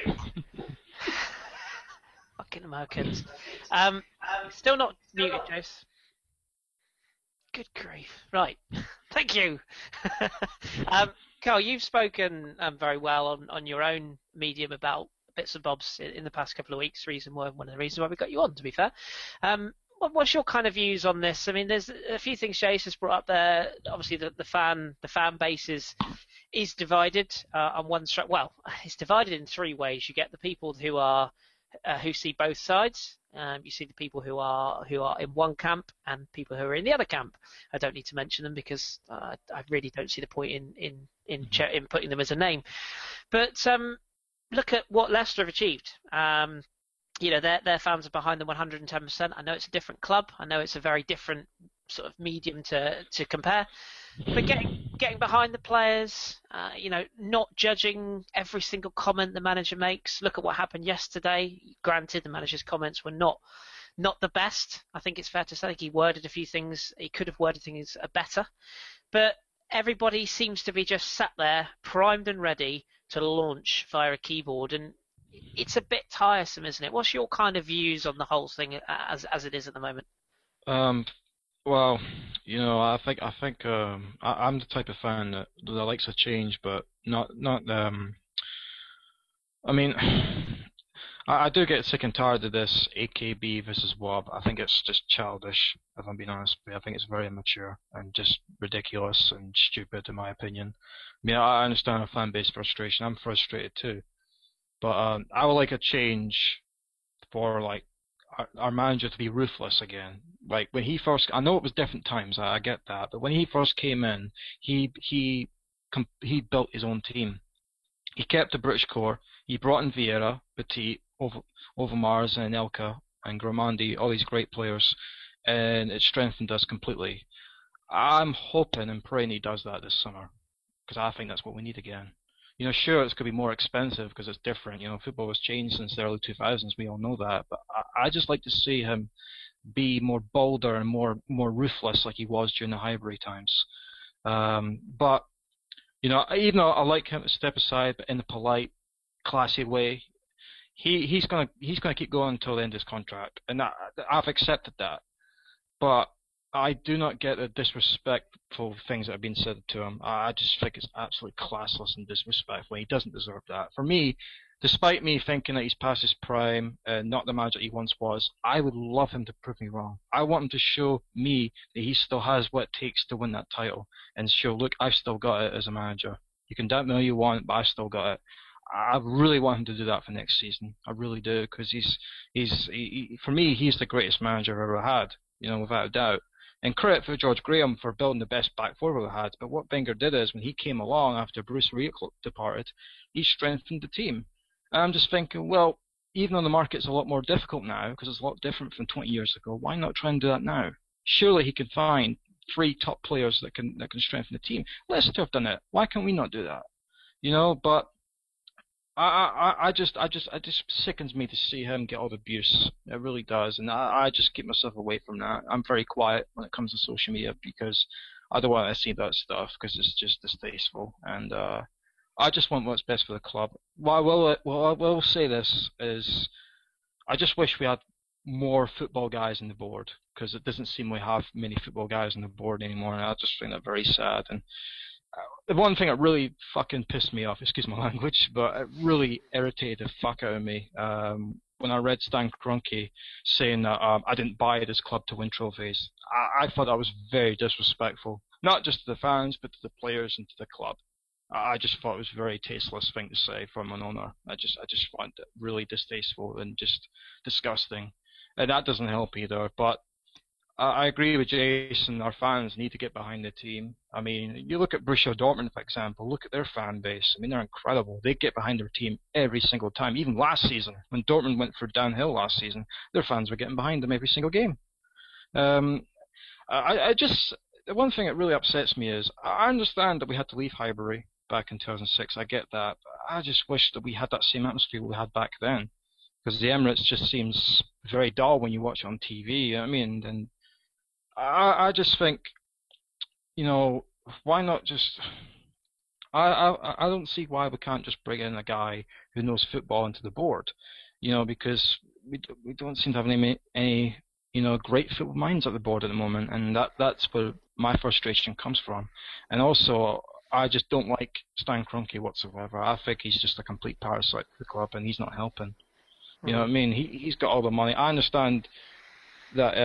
Fucking Americans. Still not muted, Chase. Good grief. Right. Thank you. Carl, you've spoken very well on your own medium about bits and bobs in the past couple of weeks. One of the reasons why we got you on, to be fair. What's your kind of views on this? I mean, there's a few things Chase has brought up there. Obviously, the fan base is divided on one side. Well, it's divided in three ways. You get the people who see both sides. You see the people who are in one camp and people who are in the other camp. I don't need to mention them because I really don't see the point in putting them as a name. But look at what Leicester have achieved. Their fans are behind them 110%. I know it's a different club. I know it's a very different sort of medium to compare. But getting behind the players, not judging every single comment the manager makes. Look at what happened yesterday. Granted, the manager's comments were not the best. I think it's fair to say he worded a few things. He could have worded things better. But everybody seems to be just sat there, primed and ready to launch via a keyboard, and it's a bit tiresome, isn't it? What's your kind of views on the whole thing as it is at the moment? Well, I think I'm the type of fan that likes a change, but not. I mean, I do get sick and tired of this AKB versus WOB. I think it's just childish, if I'm being honest. I think it's very immature and just ridiculous and stupid, in my opinion. I mean, I understand a fan base frustration. I'm frustrated too. But I would like a change for, like, our manager to be ruthless again. Like when he first, I know it was different times, I get that, but when he first came in, he built his own team. He kept the British core. He brought in Vieira, Petit, Overmars, and Elka, and Grimandi, all these great players, and it strengthened us completely. I'm hoping and praying he does that this summer, because I think that's what we need again. Sure, it's going to be more expensive because it's different. Football has changed since the early 2000s. We all know that. But I just like to see him be more bolder and more ruthless like he was during the Highbury times. But even though I like him to step aside, but in a polite, classy way, he's gonna keep going until the end of his contract, and I've accepted that. But I do not get the disrespectful things that have been said to him. I just think it's absolutely classless and disrespectful. He doesn't deserve that. For me, despite me thinking that he's past his prime and not the manager he once was, I would love him to prove me wrong. I want him to show me that he still has what it takes to win that title and show, look, I've still got it as a manager. You can doubt me all you want, but I've still got it. I really want him to do that for next season. I really do, because he, for me, he's the greatest manager I've ever had, without a doubt. And credit for George Graham for building the best back four we've had. But what Wenger did is, when he came along after Bruce Rioch departed, he strengthened the team. And I'm just thinking, well, even though the market's a lot more difficult now, because it's a lot different from 20 years ago, why not try and do that now? Surely he can find 3 top players that can strengthen the team. Leicester have done it. Why can't we not do that? But I just sickens me to see him get all the abuse. It really does, and I just keep myself away from that. I'm very quiet when it comes to social media because I don't want to see that stuff because it's just distasteful, and I just want what's best for the club. I will say this is, I just wish we had more football guys on the board, because it doesn't seem we have many football guys on the board anymore, and I just find that very sad. And the one thing that really fucking pissed me off, excuse my language, but it really irritated the fuck out of me when I read Stan Kroenke saying that I didn't buy this club to win trophies. I thought that was very disrespectful, not just to the fans, but to the players and to the club. I just thought it was a very tasteless thing to say from an owner. I just find it really distasteful and just disgusting. And that doesn't help either, but I agree with Jason. Our fans need to get behind the team. I mean, you look at Borussia Dortmund, for example. Look at their fan base. I mean, they're incredible. They get behind their team every single time. Even last season, when Dortmund went for downhill last season, their fans were getting behind them every single game. The one thing that really upsets me is, I understand that we had to leave Highbury back in 2006. I get that. But I just wish that we had that same atmosphere we had back then, because the Emirates just seems very dull when you watch it on TV. You know what I mean? And I just think, why not just? I don't see why we can't just bring in a guy who knows football into the board, because we don't seem to have any great football minds at the board at the moment, and that's where my frustration comes from. And also, I just don't like Stan Kroenke whatsoever. I think he's just a complete parasite for the club, and he's not helping. You know what I mean? He's got all the money. I understand that.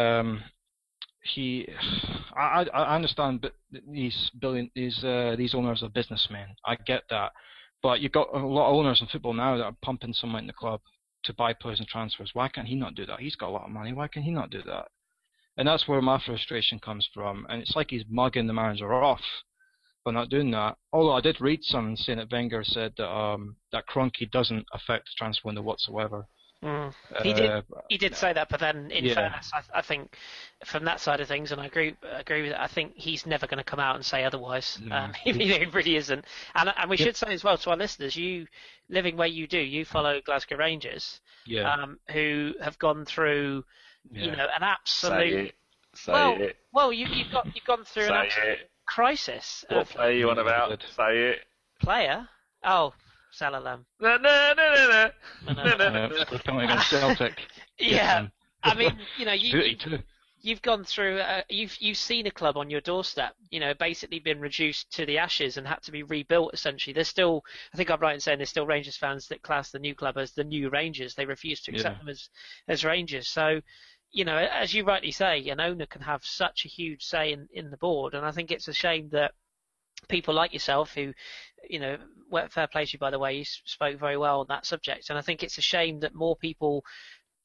I understand, but these owners are businessmen. I get that, but you've got a lot of owners in football now that are pumping some money in the club to buy players and transfers. Why can't he not do that? He's got a lot of money. Why can he not do that? And that's where my frustration comes from. And it's like he's mugging the manager off by not doing that. Although I did read something saying that Wenger said that Kroenke doesn't affect the transfer window whatsoever. He did say that, but then in fairness, I think from that side of things, and I agree with it, I think he's never going to come out and say otherwise. He really isn't. And we should say as well to our listeners, you living where you do, you follow Glasgow Rangers, who have gone through, an absolute. You've gone through an absolute crisis. What player you on about? Say it. Player? Oh. Salalam. No. Against Celtic. Yeah, I mean, you've gone through, you've seen a club on your doorstep, basically been reduced to the ashes and had to be rebuilt. Essentially, there's still, I think I'm right in saying, there's still Rangers fans that class the new club as the new Rangers. They refuse to accept them as Rangers. So, as you rightly say, an owner can have such a huge say in the board, and I think it's a shame that people like yourself who, fair play to you, by the way, you spoke very well on that subject, and I think it's a shame that more people don't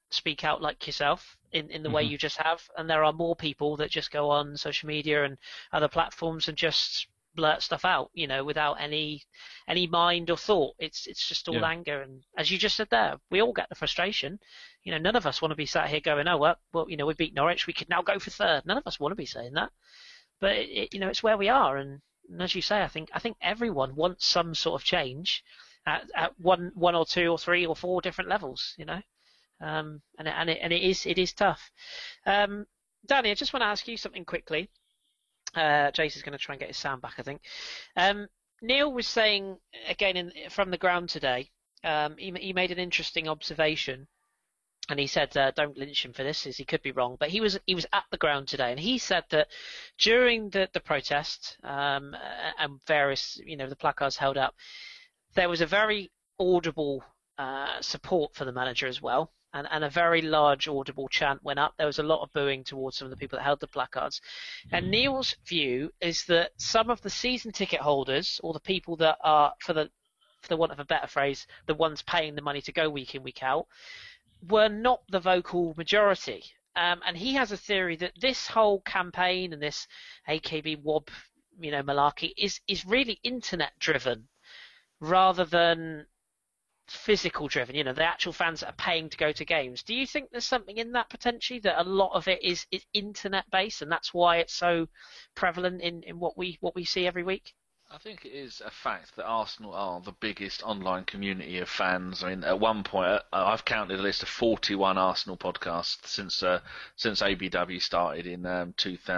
speak out like yourself in the way you just have, and there are more people that just go on social media and other platforms and just blurt stuff out, without any mind or thought. It's just all anger, and as you just said there, we all get the frustration. None of us want to be sat here going, oh well, we beat Norwich, we could now go for third. None of us want to be saying that, but it's where we are, and as you say, I think everyone wants some sort of change at one or two or three or four different levels, and it is tough. Danny, I just want to ask you something quickly. Jace is going to try and get his sound back, I think. Neil was saying again from the ground today. He made an interesting observation, and he said, "Don't lynch him for this, as he could be wrong." But he was at the ground today, and he said that during the protest and various, the placards held up, there was a very audible support for the manager as well. And a very large audible chant went up. There was a lot of booing towards some of the people that held the placards. And Neil's view is that some of the season ticket holders, or the people that are, for the want of a better phrase, the ones paying the money to go week in, week out, were not the vocal majority. And he has a theory that this whole campaign and this AKB WOB, malarkey is really internet driven rather than physical driven, the actual fans that are paying to go to games. Do you think there's something in that potentially, that a lot of it is internet based, and that's why it's so prevalent in what we see every week? I think it is a fact that Arsenal are the biggest online community of fans. I mean, at one point, I've counted a list of 41 Arsenal podcasts since ABW started in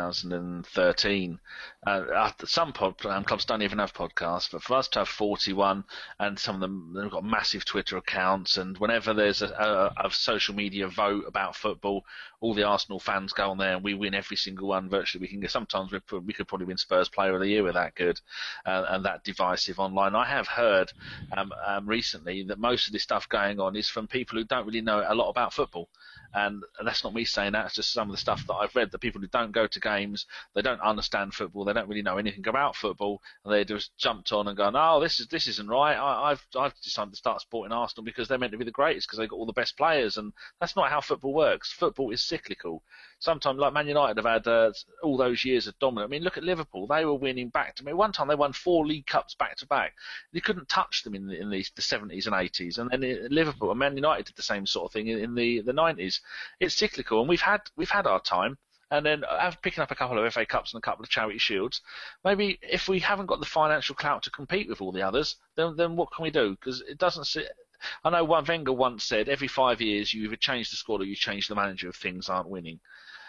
2013. Some clubs don't even have podcasts, but for us to have 41, and some of them, they've got massive Twitter accounts, and whenever there's a social media vote about football, all the Arsenal fans go on there, and we win every single one virtually. Sometimes we could probably win Spurs Player of the Year. We're that good. And that divisive online. I have heard recently that most of this stuff going on is from people who don't really know a lot about football. And that's not me saying that, it's just some of the stuff that I've read, that people who don't go to games, they don't understand football, they don't really know anything about football, and they just jumped on and gone, oh, this isn't right, I've decided to start supporting Arsenal because they're meant to be the greatest, because they've got all the best players, and that's not how football works. Football is cyclical. Sometimes, like Man United have had all those years of dominant. I mean, look at Liverpool. They were winning back to me. One time they won 4 League Cups back to back. You couldn't touch them in the 70s and 80s. And then Liverpool and Man United did the same sort of thing in the 90s. It's cyclical, and we've had our time. And then picking up a couple of FA Cups and a couple of Charity Shields, maybe if we haven't got the financial clout to compete with all the others, then what can we do? Because it doesn't sit. I know Wenger once said every 5 years you either change the squad or you change the manager if things aren't winning.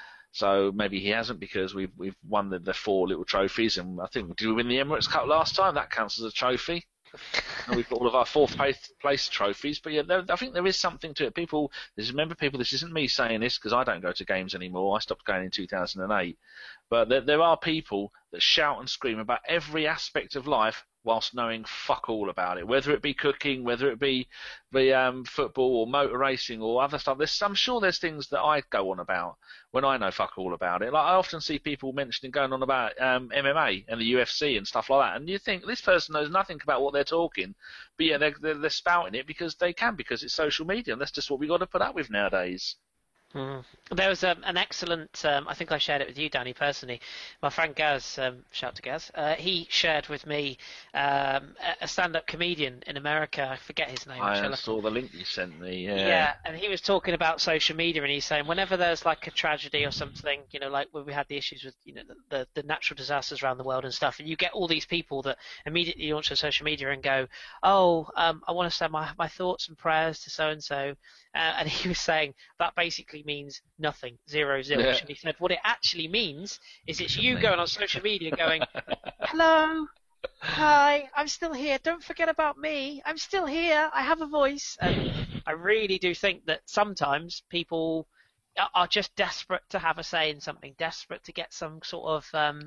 So maybe he hasn't, because we've won the 4 little trophies, and I think, did we win the Emirates Cup last time? That counts as a trophy. And we've got all of our 4th place trophies. But yeah, I think there is something to it. Remember, this isn't me saying this because I don't go to games anymore. I stopped going in 2008. But there are people that shout and scream about every aspect of life whilst knowing fuck all about it, whether it be cooking, whether it be football or motor racing or other stuff. I'm sure there's things that I go on about when I know fuck all about it. Like, I often see people going on about MMA and the UFC and stuff like that, and you think this person knows nothing about what they're talking, but yeah, they're spouting it because they can, because it's social media, and that's just what we got to put up with nowadays. There was an excellent, I think I shared it with you, Danny, personally. My friend Gaz, shout to Gaz, he shared with me a stand-up comedian in America. I forget his name. I saw the link you sent me. Yeah, and he was talking about social media, and he's saying whenever there's like a tragedy or something, like when we had the issues with the natural disasters around the world and stuff, and you get all these people that immediately launch on social media and go, I want to send my thoughts and prayers to so-and-so. And he was saying that basically means nothing, 0, 0. Yeah. And he said what it actually means is it's you going on social media going, hello, hi, I'm still here, don't forget about me, I'm still here, I have a voice. And I really do think that sometimes people are just desperate to have a say in something, desperate to get some sort of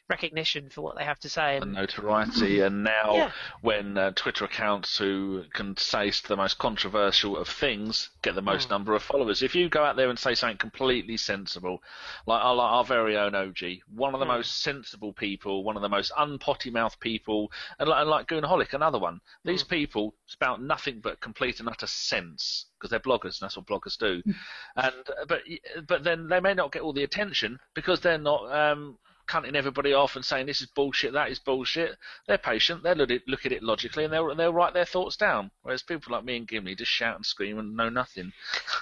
recognition for what they have to say. And And notoriety, and now Yeah. when Twitter accounts who can say the most controversial of things get the most number of followers. If you go out there and say something completely sensible, like our very own OG, one of the most sensible people, one of the most unpotty mouth people, and like Goonaholic, another one. These people spout nothing but complete and utter sense because they're bloggers, and that's what bloggers do. But then they may not get all the attention because they're not cutting everybody off and saying this is bullshit, that is bullshit. They're patient. They'll look at it logically, and they'll write their thoughts down. Whereas people like me and Gimli just shout and scream and know nothing.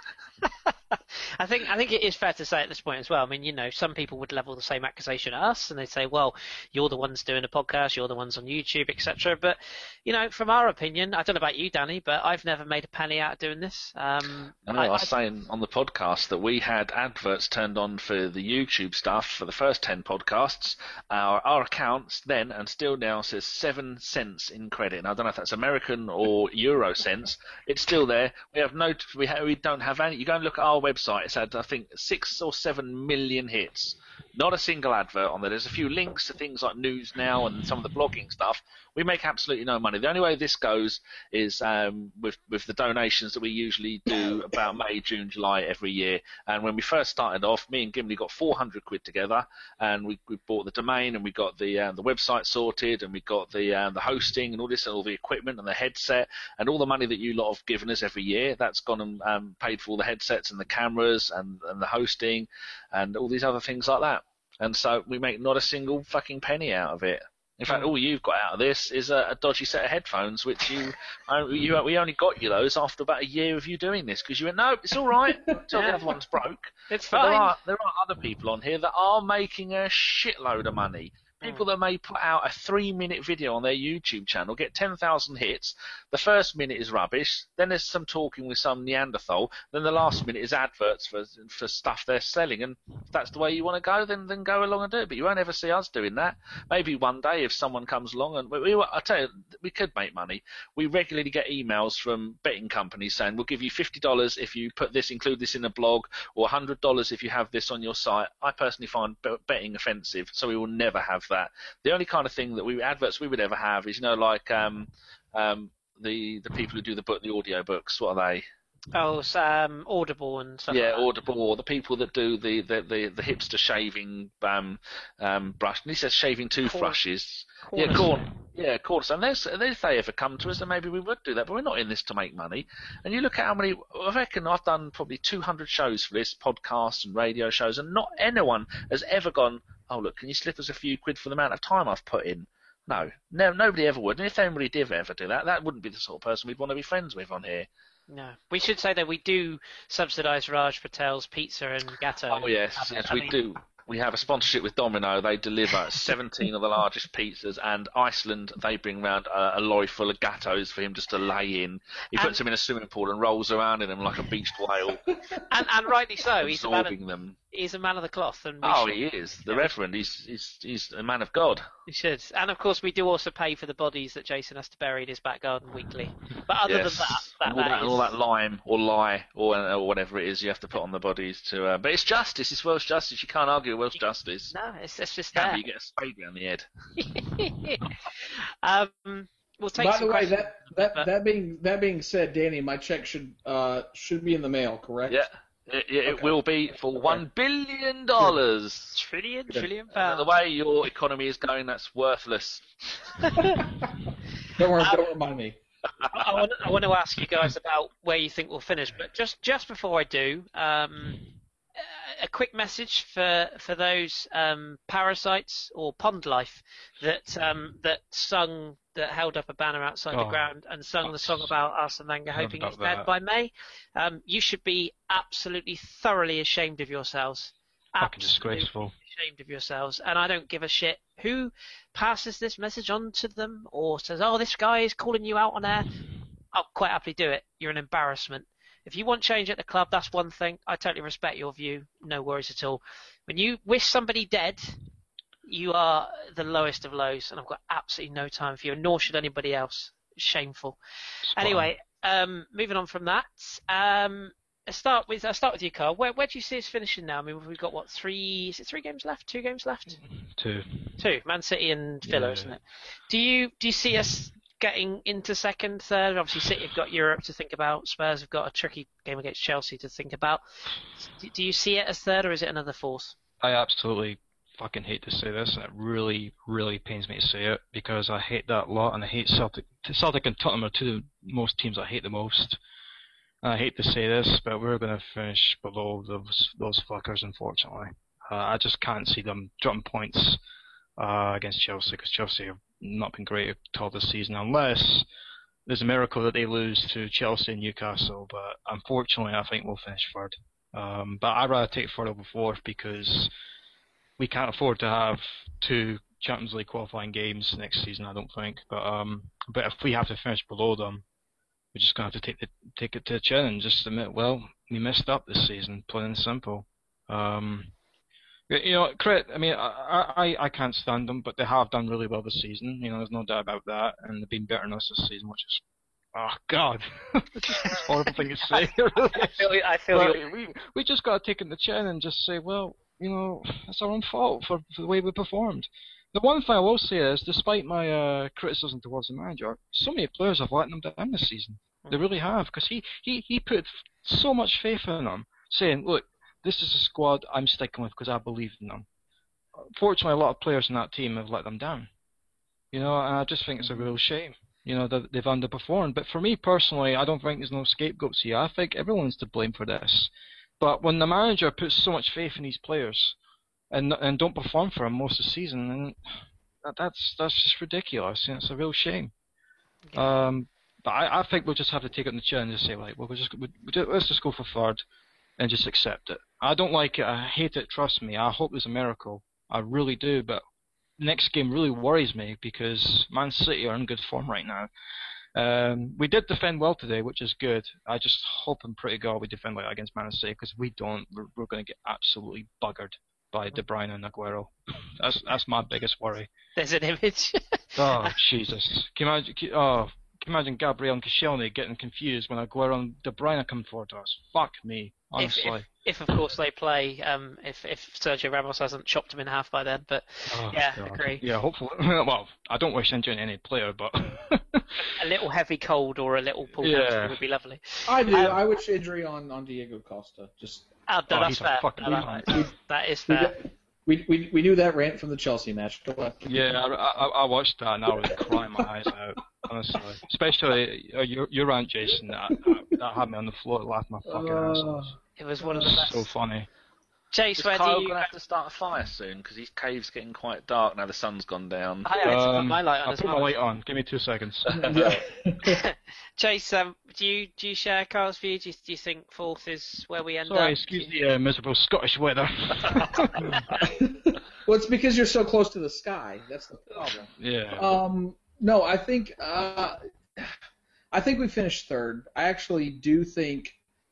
I think it is fair to say at this point as well. I mean, some people would level the same accusation at us, and they'd say, "Well, you're the ones doing a podcast, you're the ones on YouTube, etc." But from our opinion, I don't know about you, Danny, but I've never made a penny out of doing this. I was saying on the podcast that we had adverts turned on for the YouTube stuff for the first 10 podcasts. Our accounts then and still now says 7 cents in credit. And I don't know if that's American or Euro cents. It's still there. We have we don't have any. You go and look at our website. It's had, I think, 6 or 7 million hits. Not a single advert on there. There's a few links to things like News Now and some of the blogging stuff. We make absolutely no money. The only way this goes is with the donations that we usually do about May, June, July every year. And when we first started off, me and Gimli got 400 quid together, and we bought the domain, and we got the website sorted, and we got the hosting and all this, and all the equipment and the headset, and all the money that you lot have given us every year. That's gone and paid for all the headsets and the cameras and the hosting and all these other things like that. And so we make not a single fucking penny out of it. In fact, all you've got out of this is a dodgy set of headphones, which we only got you those after about a year of you doing this, because you went, no, it's all right, until the other one's broke. It's But fine. there are other people on here that are making a shitload of money. People that may put out a 3-minute video on their YouTube channel, get 10,000 hits. The first minute is rubbish. Then there's some talking with some Neanderthal. Then the last minute is adverts for stuff they're selling. And if that's the way you want to go, then go along and do it. But you won't ever see us doing that. Maybe one day if someone comes along and I tell you, we could make money. We regularly get emails from betting companies saying we'll give you $50 if you include this in a blog, or $100 if you have this on your site. I personally find betting offensive, so we will never have that. The only kind of thing that adverts we would ever have is like the people who do the audio books. What are they? Oh, Audible and stuff. Yeah, like that. Audible, or the people that do the hipster shaving brush. And he says shaving toothbrushes. Cornerstone. If they ever come to us, then maybe we would do that. But we're not in this to make money. And you look at how many. I reckon I've done probably 200 shows for this, podcasts and radio shows, and not anyone has ever gone, oh look, can you slip us a few quid for the amount of time I've put in? No, nobody ever would. And if anybody did ever do that, that wouldn't be the sort of person we'd want to be friends with on here. No, we should say that we do subsidise Raj Patel's pizza and gatto. Oh yes, we do. We have a sponsorship with Domino. They deliver 17 of the largest pizzas, and Iceland, they bring round a lorry full of gattos for him just to lay in. He puts them in a swimming pool and rolls around in them like a beached whale. And rightly so. Absorbing them. He's a man of the cloth. And he is. The Reverend. He's a man of God. He should. And of course, we do also pay for the bodies that Jason has to bury in his back garden weekly. But other than that, all that lime or lye or whatever it is you have to put on the bodies to. But it's justice. It's Welsh justice. You can't argue with Welsh justice. No, it's just Can there. you get a spade around the head? We'll take By some the way, questions. that being said, Danny, my check should be in the mail, correct? Yeah. It will be for $1 billion. Trillion And pounds. the way your economy is going, that's worthless. Don't remind me. I want to ask you guys about where you think we'll finish, but just before I do, a quick message for those parasites or pond life that held up a banner outside the ground and sung the song about us and then go hoping it's dead by May. You should be absolutely thoroughly ashamed of yourselves. Fucking disgraceful. Ashamed of yourselves, and I don't give a shit who passes this message on to them or says, "Oh, this guy is calling you out on air." I'll quite happily do it. You're an embarrassment. If you want change at the club, that's one thing. I totally respect your view. No worries at all. When you wish somebody dead, you are the lowest of lows, and I've got absolutely no time for you, nor should anybody else. Shameful. Anyway, moving on from that. I'll start with you, Carl. Where do you see us finishing now? I mean, we've got what, 3 games left? 2 games left? 2. Man City and Villa, Yeah. isn't it? Do you see us getting into second, third? Obviously, City have got Europe to think about. Spurs have got a tricky game against Chelsea to think about. Do you see it as third, or is it another fourth? I absolutely fucking hate to say this, and it really, really pains me to say it, because I hate that lot, and I hate Celtic. Celtic and Tottenham are two of the most teams I hate the most. And I hate to say this, but we're going to finish below those fuckers, unfortunately. I just can't see them dropping points against Chelsea, because Chelsea have not been great at all this season, unless there's a miracle that they lose to Chelsea and Newcastle. But unfortunately, I think we'll finish third. But I'd rather take third over fourth, because we can't afford to have 2 Champions League qualifying games next season, I don't think. But if we have to finish below them, we're just going to have to take it to the chin and just admit, well, we messed up this season, plain and simple. Credit, I mean, I can't stand them, but they have done really well this season. There's no doubt about that, and they've been better than us this season, which is, oh God, it's just a horrible thing to say. I feel we just got to take it to the chin and just say, well, it's our own fault for the way we performed. The one thing I will say is, despite my criticism towards the manager, so many players have let them down this season. They really have, because he put so much faith in them, saying, look, this is a squad I'm sticking with because I believe in them. Fortunately, a lot of players in that team have let them down. And I just think it's a real shame, that they've underperformed. But for me personally, I don't think there's no scapegoats here. I think everyone's to blame for this. But when the manager puts so much faith in these players and don't perform for them most of the season, then that's just ridiculous. It's a real shame. But I think we'll just have to take it on the chin and just say, like, well, let's just go for third and just accept it. I don't like it. I hate it. Trust me. I hope there's a miracle. I really do. But next game really worries me, because Man City are in good form right now. We did defend well today, which is good. I just hope and pray to God we defend like that against Man City, because we don't, we're going to get absolutely buggered by De Bruyne and Aguero. That's my biggest worry. There's an image. Oh, Jesus. Can you imagine Gabriel and Koscielny getting confused when Aguero and De Bruyne come forward to us? Fuck me, honestly. If of course they play, if Sergio Ramos hasn't chopped him in half by then, but yeah, God. Agree. Yeah, hopefully. Well, I don't wish injuring any player, but a little heavy cold or a little pull down would be lovely. I do. I wish injury on Diego Costa. That's fair. That is fair. We knew that rant from the Chelsea match. Yeah, I watched that and I was crying my eyes out, honestly. Especially your rant, Jason. That had me on the floor laughing my fucking ass off. It was one of the best. So funny. Chase, where Kyle do you going to have to start a fire soon, because his cave's getting quite dark now the sun's gone down? I had to put my light on I'll as put well. my light on. Give me 2 seconds. Chase, do you share Carl's view? Do you think fourth is where we end up? Sorry, excuse the miserable Scottish weather. Well, it's because you're so close to the sky. That's the problem. Yeah. No, I think we finished third. I actually do think.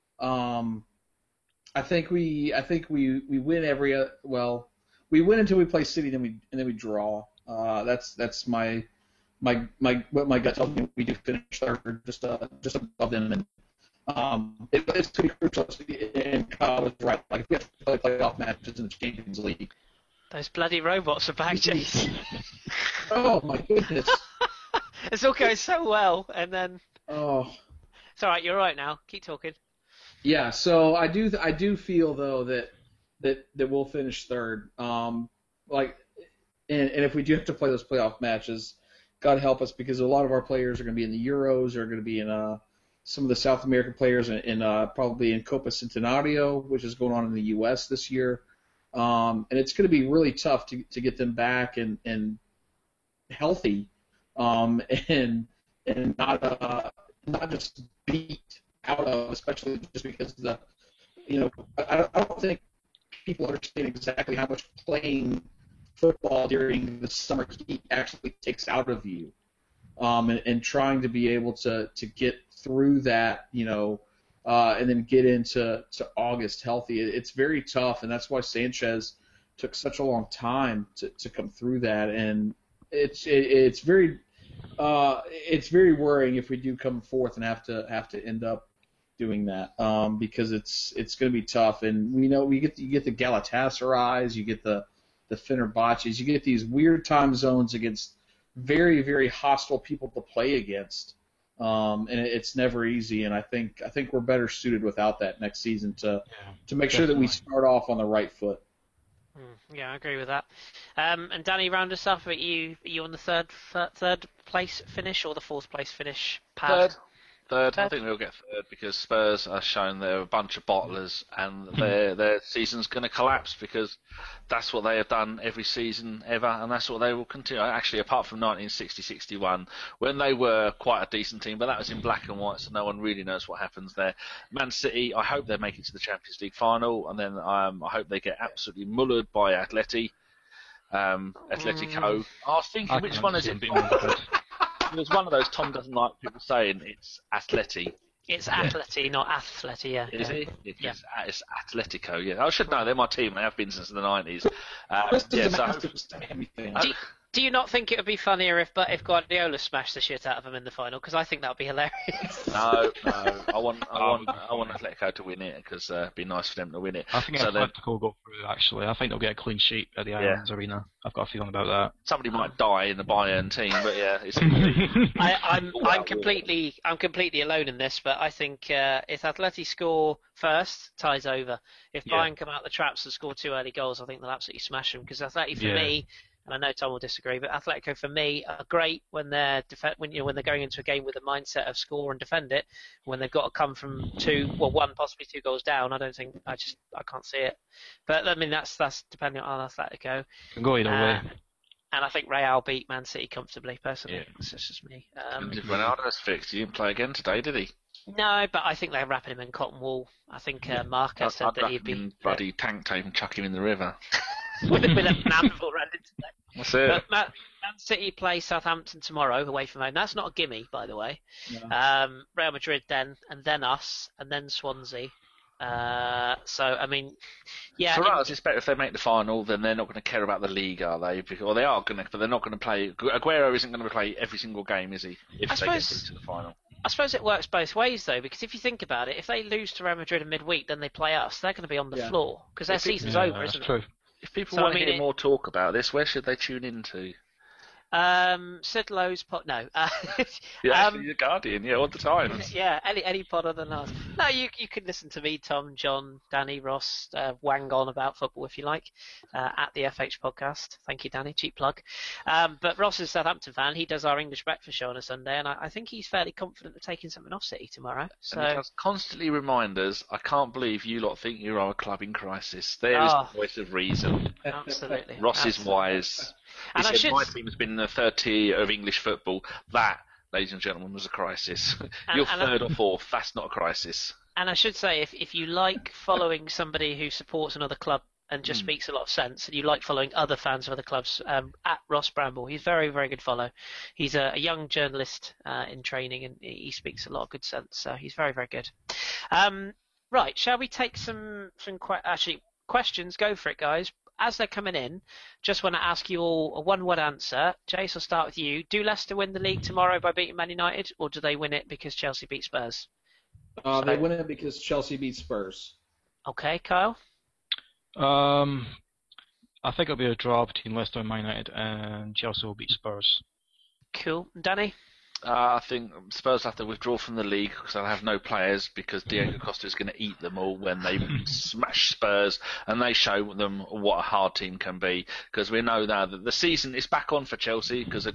I think we win we win until we play City, and then we draw. That's my what my gut tells me. We do finish third, just above them, and it's pretty crucial. And Kyle was right. Like, if we have to play playoff matches in the Champions League, those bloody robots are back, Chase. Oh my goodness! It's all going so well, and then it's all right. You're right now. Keep talking. Yeah, so I do feel though that we'll finish third. And if we do have to play those playoff matches, God help us, because a lot of our players are going to be in the Euros, are going to be in some of the South American players in probably in Copa Centenario, which is going on in the U.S. this year. And it's going to be really tough to get them back and healthy, and not just beat out of, especially just because I don't think people understand exactly how much playing football during the summer heat actually takes out of you, and trying to be able to get through that, and then get into August healthy. It's very tough, and that's why Sanchez took such a long time to come through that, and it's very worrying if we do come fourth and have to end up doing that because it's going to be tough. And we know you get the Galatasarays, you get the Fenerbahces, you get these weird time zones against very, very hostile people to play against. And it's never easy, and I think we're better suited without that next season to make sure that we start off on the right foot. Yeah, I agree with that. And Danny, round us up. Are you on the third place finish or the fourth place finish? Third. I think we'll get third because Spurs are shown they're a bunch of bottlers and their season's going to collapse because that's what they have done every season ever, and that's what they will continue. Actually, apart from 1960-61, when they were quite a decent team, but that was in black and white, so no one really knows what happens there. Man City, I hope they make it to the Champions League final, and then I hope they get absolutely mullered by Atletico. I was thinking, which one is it? There's one of those Tom doesn't like people saying it's Atleti. It's Atleti, not Athleti, yeah. Is it? It's Atletico, yeah. I should know, they're my team, they have been since the 90s. Do you not think it would be funnier if Guardiola smashed the shit out of them in the final? Because I think that would be hilarious. No. I want Atletico to win it because it'd be nice for them to win it. I think Atletico will go through, actually. I think they'll get a clean sheet at the Allianz Arena. I've got a feeling about that. Somebody might die in the Bayern team, but yeah. I'm completely alone in this, but I think if Atleti score first, ties over. If Bayern come out the traps and score 2 early goals, I think they'll absolutely smash them. Because Atleti, for me, and I know Tom will disagree, but Atletico for me are great when they're when they're going into a game with a mindset of score and defend it. When they've got to come from 1, possibly 2 goals down, I can't see it. But I mean that's depending on Atletico. Can go either way. And I think Real beat Man City comfortably. Personally, That's just me. Did Ronaldo's fixed? He didn't play again today, did he? No, but I think they're wrapping him in cotton wool. I think Marca said that he'd be bloody tank tape and chuck him in the river. with a Anvil round into that. That's it. But Man City play Southampton tomorrow away from home. That's not a gimme, by the way. No. Real Madrid then, and then us, and then Swansea. So I mean, for us, it's better if they make the final. Then they're not going to care about the league, are they? Or they are going to, but they're not going to play. Aguero isn't going to play every single game, is he? If they get through to the final. I suppose it works both ways, though, because if you think about it, if they lose to Real Madrid in midweek, then they play us. They're going to be on the floor because their season's over, isn't it? If people want to hear more talk about this, where should they tune into? Sid Lowe's pod. No. Actually, the Guardian, all the time. Yeah, any pod other than ours. No, you can listen to me, Tom, John, Danny, Ross, wang on about football if you like, at the FH podcast. Thank you, Danny. Cheap plug. But Ross is a Southampton fan. He does our English breakfast show on a Sunday, and I think he's fairly confident of taking something off City tomorrow. So and he does constantly remind us, I can't believe you lot think you are a club in crisis. There is the voice of reason. Absolutely. Ross is wise. He said, my team has been in the third tier of English football. That, ladies and gentlemen, was a crisis. You're third or fourth. That's not a crisis. And I should say, if you like following somebody who supports another club and just speaks a lot of sense, and you like following other fans of other clubs, at Ross Bramble, he's very, very good follow. He's a young journalist in training, and he speaks a lot of good sense. So he's very, very good. Right, shall we take some questions? Go for it, guys. As they're coming in, just want to ask you all a one-word answer. Jace, I'll start with you. Do Leicester win the league tomorrow by beating Man United, or do they win it because Chelsea beat Spurs? They win it because Chelsea beat Spurs. Okay, Kyle? I think it'll be a draw between Leicester and Man United, and Chelsea will beat Spurs. Cool. Danny? I think Spurs have to withdraw from the league because they'll have no players because Diego Costa is going to eat them all when they smash Spurs and they show them what a hard team can be. Because we know now that the season is back on for Chelsea because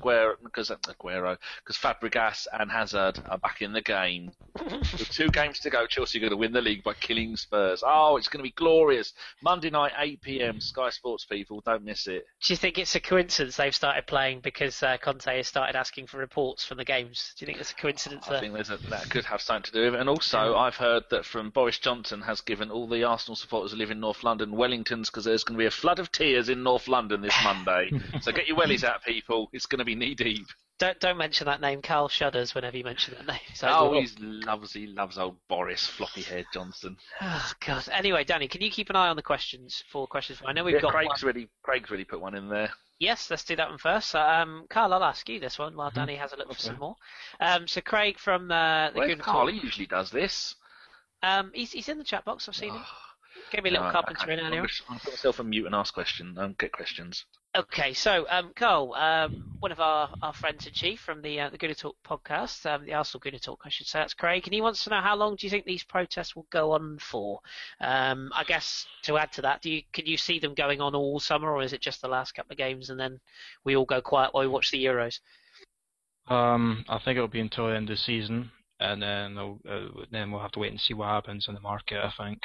Fabregas and Hazard are back in the game. With 2 games to go, Chelsea are going to win the league by killing Spurs. Oh, it's going to be glorious. Monday night, 8 p.m. Sky Sports people, don't miss it. Do you think it's a coincidence they've started playing because Conte has started asking for reports from the games? Do you think there's a coincidence there? I think that could have something to do with it. And also, I've heard that from Boris Johnson has given all the Arsenal supporters who live in North London Wellingtons because there's going to be a flood of tears in North London this Monday. So get your wellies out, people. It's going to be knee deep. Don't mention that name. Carl shudders whenever you mention that name. So he loves old Boris, floppy-haired Johnson. Oh God. Anyway, Danny, can you keep an eye on the questions? I know we've got Craig's really put one in there. Yes, let's do that one first. Carl, I'll ask you this one while Danny has a look for some more. So Craig from the Carl, he usually does this. He's in the chat box. I've seen him. Oh, Gave me a little no, carpenter okay. in earlier. I'll put myself on mute and ask questions. Get questions. Okay, so Carl, one of our friends in chief from the Gooner Talk podcast, the Arsenal Gooner Talk, I should say, that's Craig, and he wants to know how long do you think these protests will go on for? I guess to add to that, can you see them going on all summer, or is it just the last couple of games and then we all go quiet while we watch the Euros? I think it'll be until the end of the season, and then we'll have to wait and see what happens in the market, I think.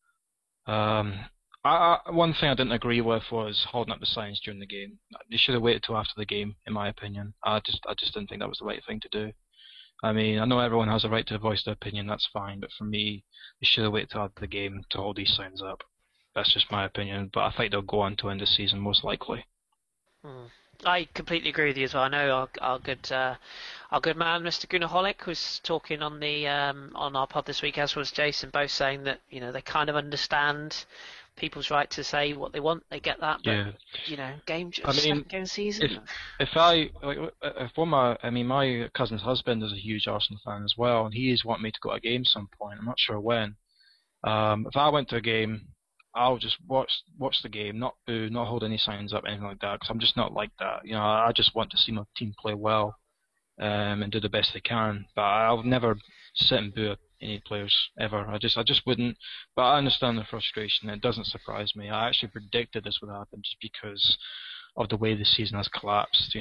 One thing I didn't agree with was holding up the signs during the game. They should have waited till after the game, in my opinion. I just didn't think that was the right thing to do. I mean, I know everyone has a right to voice their opinion, that's fine, but for me, they should have waited till after the game to hold these signs up. That's just my opinion, but I think they'll go on to end the season, most likely. I completely agree with you as well. I know our good man, Mr. Goonerholic, was talking on the on our pod this week, as was Jason, both saying that they kind of understand people's right to say what they want. They get that, but game season. My cousin's husband is a huge Arsenal fan as well, and he's wanting me to go to a game some point. I'm not sure when. If I went to a game, I'll just watch the game, not boo, not hold any signs up, anything like that, because I'm just not like that. I just want to see my team play well and do the best they can. But I'll never sit and boo any players ever. I just wouldn't. But I understand the frustration. It doesn't surprise me. I actually predicted this would happen just because of the way the season has collapsed.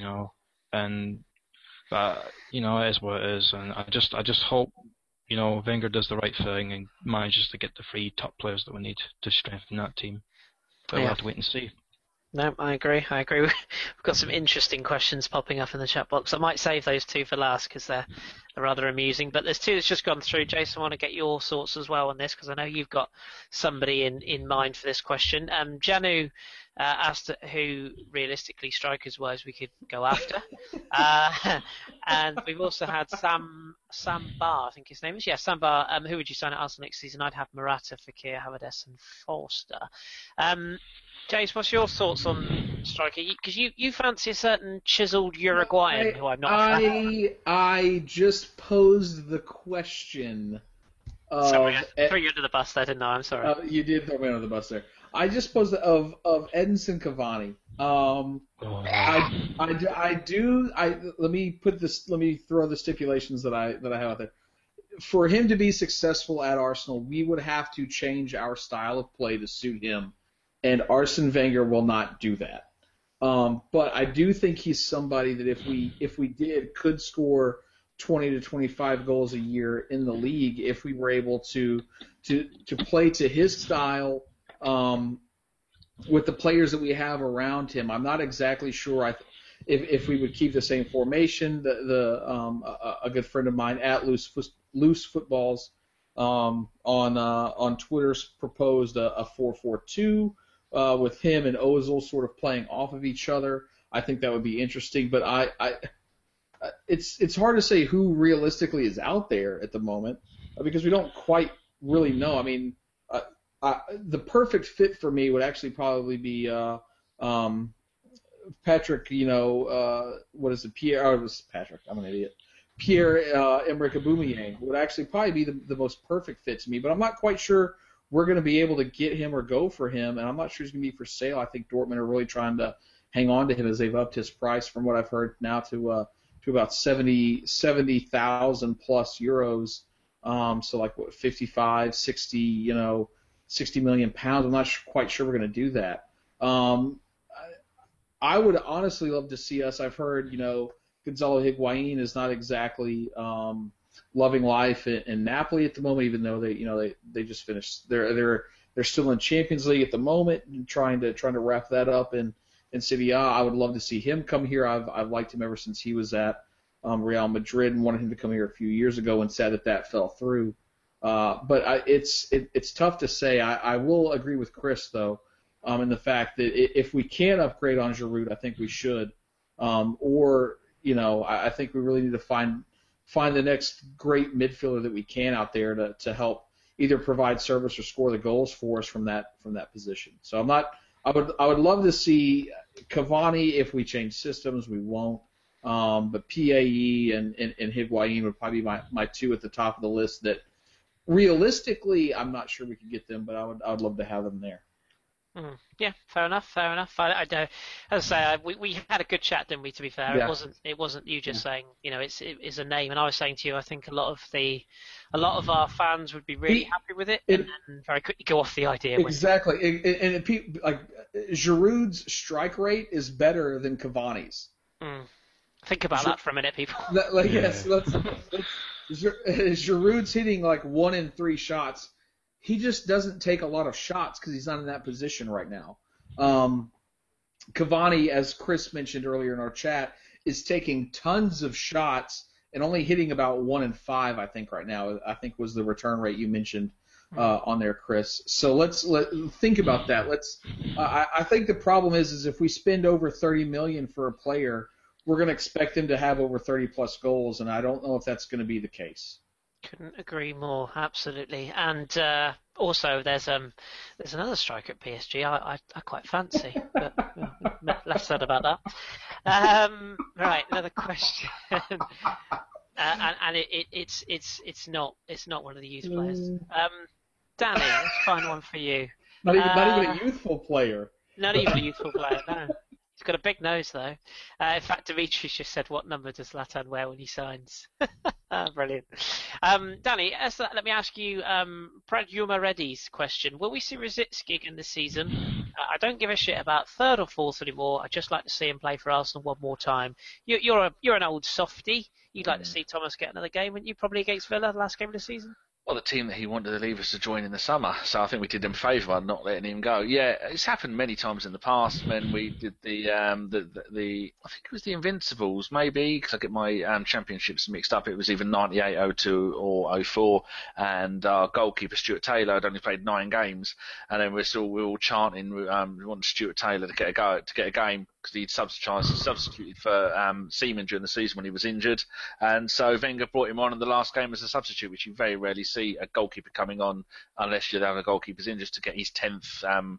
But it is what it is, and I just hope Wenger does the right thing and manages to get the 3 top players that we need to strengthen that team. But we'll have to wait and see. No, I agree. We've got some interesting questions popping up in the chat box. I might save those 2 for last because they're rather amusing. But there's 2 that's just gone through. Jason, I want to get your thoughts as well on this because I know you've got somebody in mind for this question. Janu asked who realistically strikers-wise we could go after. And we've also had Sam Barr, I think his name is. Yeah, Sam Barr. Who would you sign at Arsenal next season? I'd have Morata, Fekir, Havertz and Forster. Jace, what's your thoughts on striker? Because you fancy a certain chiselled Uruguayan who I'm not a fan of. I just posed the question. Sorry, I threw you under the bus there, didn't I? I'm sorry. You did throw me under the bus there. I just posed of Edinson Cavani. Let me throw the stipulations that I have out there. For him to be successful at Arsenal, we would have to change our style of play to suit him. And Arsene Wenger will not do that. But I do think he's somebody that if we could score 20 to 25 goals a year in the league if we were able to play to his style with the players that we have around him. I'm not exactly sure if we would keep the same formation. A good friend of mine at Loose Footballs on Twitter's proposed a 4-4-2. With him and Ozil sort of playing off of each other. I think that would be interesting, but it's hard to say who realistically is out there at the moment because we don't quite really know. I mean, the perfect fit for me would actually probably be Patrick. What is it? Pierre? Oh, it was Patrick. I'm an idiot. Pierre-Emerick Aubameyang would actually probably be the most perfect fit to me, but I'm not quite sure we're going to be able to get him or go for him, and I'm not sure he's going to be for sale. I think Dortmund are really trying to hang on to him as they've upped his price from what I've heard now to about 70,000 plus euros. So like 55, 60, 60 million pounds. I'm not quite sure we're going to do that. I would honestly love to see us. I've heard Gonzalo Higuain is not exactly loving life in Napoli at the moment, even though they just finished. They're still in Champions League at the moment and trying to wrap that up in Sevilla. I would love to see him come here. I've liked him ever since he was at Real Madrid and wanted him to come here a few years ago and sad that fell through. But it's tough to say. I will agree with Chris though in the fact that if we can upgrade on Giroud, I think we should. I think we really need to find the next great midfielder that we can out there to help either provide service or score the goals for us from that position. So I would love to see Cavani if we change systems. We won't. But PAE and Higuain would probably be my 2 at the top of the list that realistically, I'm not sure we could get them, but I would love to have them there. Yeah, fair enough. I don't. As I say, we had a good chat, didn't we? To be fair, Yeah. it wasn't you just saying, it is a name, and I was saying to you, I think a lot of our fans would be really happy with it, and then very quickly go off the idea. Exactly, Giroud's strike rate is better than Cavani's. Think about that for a minute, people. Yes, Giroud's hitting like 1 in 3 shots. He just doesn't take a lot of shots because he's not in that position right now. Cavani, as Chris mentioned earlier in our chat, is taking tons of shots and only hitting about 1 in 5, I think, right now. I think was the return rate you mentioned on there, Chris. So let's think about that. I think the problem is if we spend over $30 million for a player, we're going to expect him to have over 30+ goals, and I don't know if that's going to be the case. Couldn't agree more, absolutely. And also, there's another striker at PSG I quite fancy, but less said about that. Right, another question, and it's not one of the youth players. Danny, let's find one for you. Not even a youthful player. Not even a youthful player, no. He's got a big nose, though. In fact, Dimitri just said, what number does Zlatan wear when he signs? Brilliant. Danny, let me ask you Pradyuma Reddy's question. Will we see Rosicky again this season? I don't give a shit about third or fourth anymore. I'd just like to see him play for Arsenal one more time. You're an old softie. You'd like to see Thomas get another game, wouldn't you? Probably against Villa, the last game of the season? Well, the team that he wanted to leave us to join in the summer, so I think we did him a favour by not letting him go. Yeah, it's happened many times in the past when we did the I think it was the Invincibles, maybe, because I get my championships mixed up. It was either 98, 02 or 04, and our goalkeeper Stuart Taylor had only played 9 games, and then we were all chanting we wanted Stuart Taylor to get a game because he'd substituted for Seaman during the season when he was injured, and so Wenger brought him on in the last game as a substitute, which you very rarely see a goalkeeper coming on unless the other goalkeeper's injured to get his 10th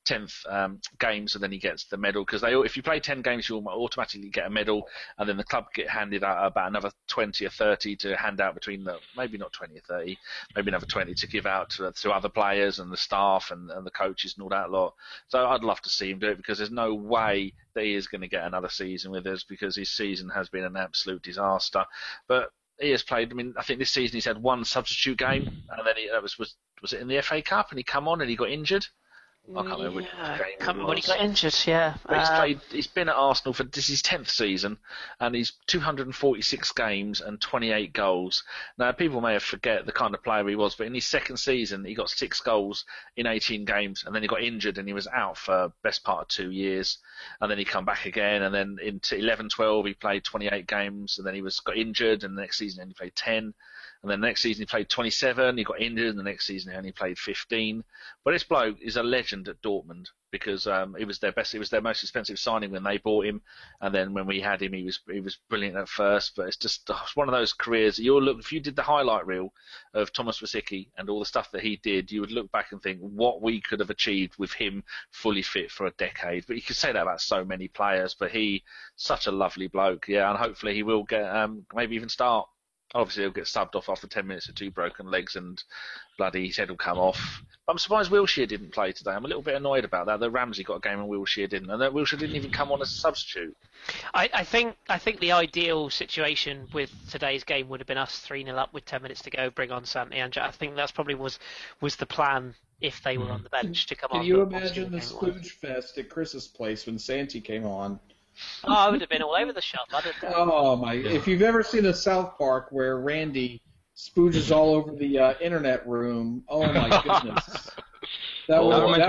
games, and then he gets the medal, because if you play 10 games you automatically get a medal, and then the club get handed out about another 20 or 30 to hand out between maybe not 20 or 30, maybe another 20 to give out to other players and the staff and the coaches and all that lot. So I'd love to see him do it, because there's no way that he is going to get another season with us, because his season has been an absolute disaster. But he has played. I mean, I think this season he's had 1 substitute game, and then was it in the FA Cup, and he come on and he got injured. I can't remember which game when he got injured, yeah. But he's been at Arsenal for this is his 10th season, and he's 246 games and 28 goals. Now, people may have forget the kind of player he was, but in his second season, he got 6 goals in 18 games, and then he got injured, and he was out for best part of 2 years, and then he come back again, and then in 11-12 he played 28 games, and then he got injured, and the next season he played 10. And then the next season he played 27, he got injured, and the next season he only played 15. But this bloke is a legend at Dortmund, because it was their most expensive signing when they bought him, and then when we had him he was brilliant at first. But it's one of those careers if you did the highlight reel of Thomas Rosicky and all the stuff that he did, you would look back and think what we could have achieved with him fully fit for a decade. But you could say that about so many players, but such a lovely bloke, yeah, and hopefully he will get maybe even start. Obviously, he'll get subbed off after 10 minutes with 2 broken legs and bloody his head will come off. I'm surprised Wilshere didn't play today. I'm a little bit annoyed about that. Ramsey got a game and Wilshere didn't. And that Wilshere didn't even come on as a substitute. I think the ideal situation with today's game would have been us 3-0 up with 10 minutes to go, bring on Santi. And I think that's probably was the plan if they were on the bench to come on. Can you imagine the spooge fest at Chris's place when Santi came on? Oh, I would have been all over the shop. Oh my! If you've ever seen a South Park where Randy spooges all over the internet room, oh my goodness! That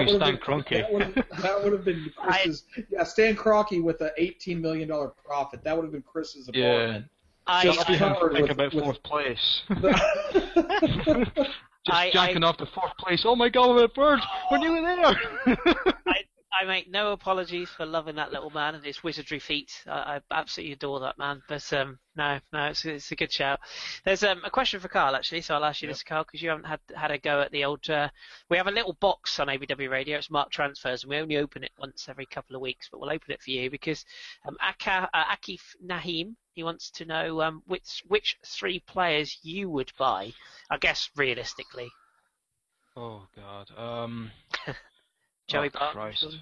would have been Chris's. Stan Kroenke with an $18 million profit. That would have been Chris's apartment. Yeah. Just think about 4th place. Just jacking off to 4th place. Oh my God, we're at Bird. We're nearly there. I make no apologies for loving that little man and his wizardry feat. I absolutely adore that man. But no, it's a good shout. There's a question for Carl actually, so I'll ask you this, Carl, because you haven't had a go at the old. We have a little box on ABW Radio. It's marked transfers, and we only open it once every couple of weeks. But we'll open it for you because Akif Nahim, he wants to know which 3 players you would buy. I guess realistically. Oh God. Joey oh, Barton. Christ.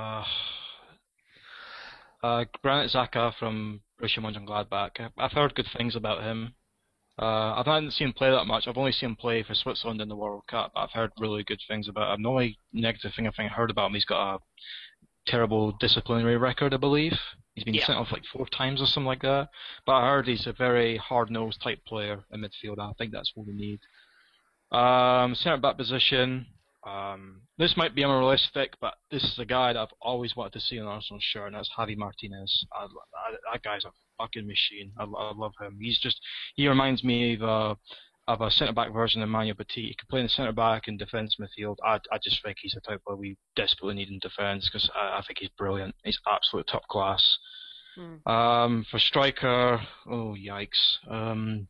Granit Xhaka from Borussia Mönchengladbach. I've heard good things about him. I haven't seen him play that much. I've only seen him play for Switzerland in the World Cup. I've heard really good things about him. The only negative thing I think I heard about him, he's got a terrible disciplinary record, I believe. He's been sent off like 4 times or something like that. But I heard he's a very hard-nosed type player in midfield. I think that's what we need. Centre-back position. This might be unrealistic, but this is a guy that I've always wanted to see on Arsenal's shirt, and that's Javi Martinez. That guy's a fucking machine. I love him. He reminds me of a centre-back version of Emmanuel Petit. He can play in the centre-back and defence midfield. I just think he's a type where we desperately need in defence because I think he's brilliant. He's absolute top class. For striker, oh yikes.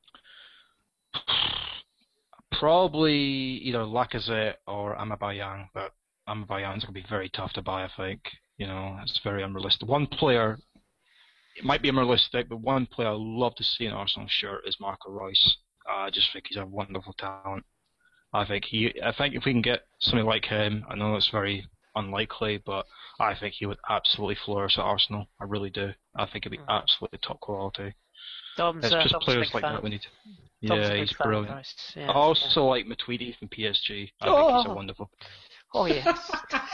Probably either Lacazette or Aubameyang, but Aubameyang's going to be very tough to buy, I think. It's very unrealistic. One player, it might be unrealistic, but one player I'd love to see in Arsenal's shirt is Marco Reus. I just think he's a wonderful talent. I think if we can get somebody like him, I know it's very unlikely, but I think he would absolutely flourish at Arsenal. I really do. I think he'd be absolutely top quality. Dom's just Dom's players big like fan. that we need. Dom's a big He's fan, brilliant. Christ. Yeah, I also like Matuidi from PSG. I think he's a wonderful. Oh yes.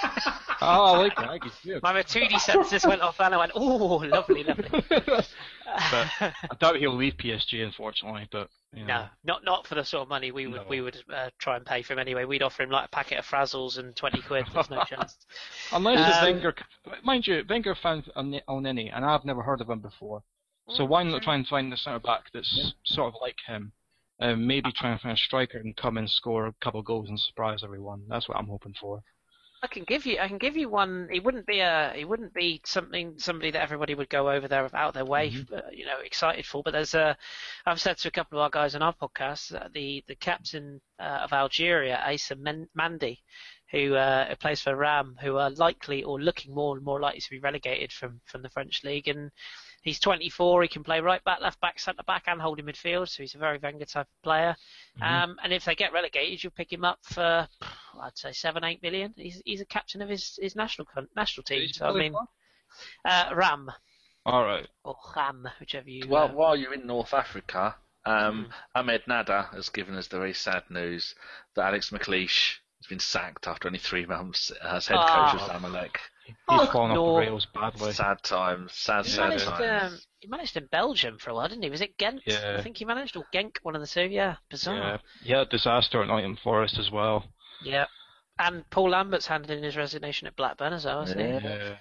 I like that. He's good. My Matuidi senses went off and I went, oh, lovely. But I doubt he'll leave PSG, unfortunately. But No, not for the sort of money we would try and pay for him anyway. We'd offer him like a packet of Frazzles and 20 quid. There's no chance. Unless it's Wenger, mind you, Wenger found Elneny, and I've never heard of him before. So why not try and find a centre back that's sort of like him? Maybe try and find a striker and come and score a couple of goals and surprise everyone. That's what I'm hoping for. I can give you one. He wouldn't be somebody that everybody would go over there out their way, excited for. But there's I've said to a couple of our guys on our podcast that the captain of Algeria, Issa Mandi, who plays for Ram, who are likely or looking more and more likely to be relegated from the French league, and he's 24. He can play right back, left back, centre back, and holding midfield. So he's a very Wenger type of player. And if they get relegated, you'll pick him up for, I'd say, 7-8 million. He's a captain of his national team. So I mean, Ram. All right. Or Ham, whichever you. Well, while you're in North Africa, Ahmed Nada has given us the very sad news that Alex McLeish has been sacked after only 3 months as head coach of Zamalek. He's fallen off the rails badly. Sad times. Sad times. He managed in Belgium for a while, didn't he? Was it Ghent? Yeah. I think he managed, or Genk, one of the two. Yeah, bizarre. Yeah, he had a disaster at Nottingham Forest as well. Yeah. And Paul Lambert's handed in his resignation at Blackburn as well, hasn't he? Yeah.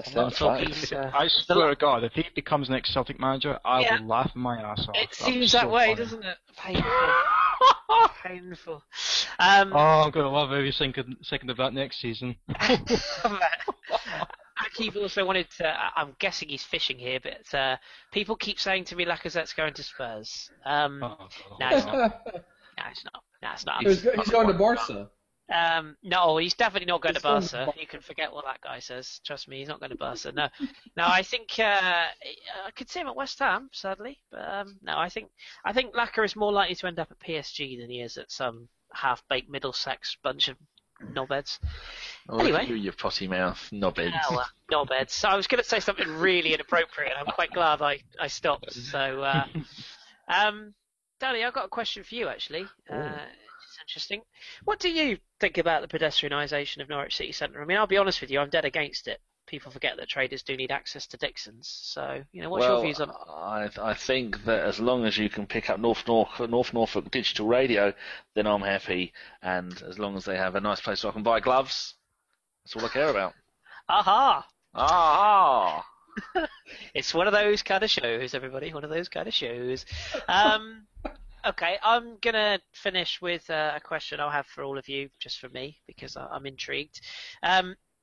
I swear to God, if he becomes next Celtic manager, I will laugh my ass off. It seems that way, doesn't it? Painful. I'm going to love every second of that next season. Keith also wanted to, I'm guessing he's fishing here, but people keep saying to me Lacazette's going to Spurs. No, it's not. No, it's not. He's going to Barca. No, he's definitely not going to Barca. You can forget what that guy says. Trust me, he's not going to Barca. No, I think I could see him at West Ham, sadly. But no, I think Laka is more likely to end up at PSG than he is at some half-baked Middlesex bunch of knobheads. Anyway, you potty mouth knobheads. Knobheads. So I was going to say something really inappropriate, and I'm quite glad I stopped. So, Danny, I've got a question for you actually. It's interesting. What do you think about the pedestrianisation of Norwich City Centre? I mean, I'll be honest with you, I'm dead against it. People forget that traders do need access to Dixon's. So, what's your views on it? I think that as long as you can pick up North Norfolk Digital Radio, then I'm happy. And as long as they have a nice place so I can buy gloves, that's all I care about. Aha! Aha! It's one of those kind of shows, everybody. One of those kind of shows. Okay, I'm going to finish with a question I'll have for all of you, just for me, because I'm intrigued.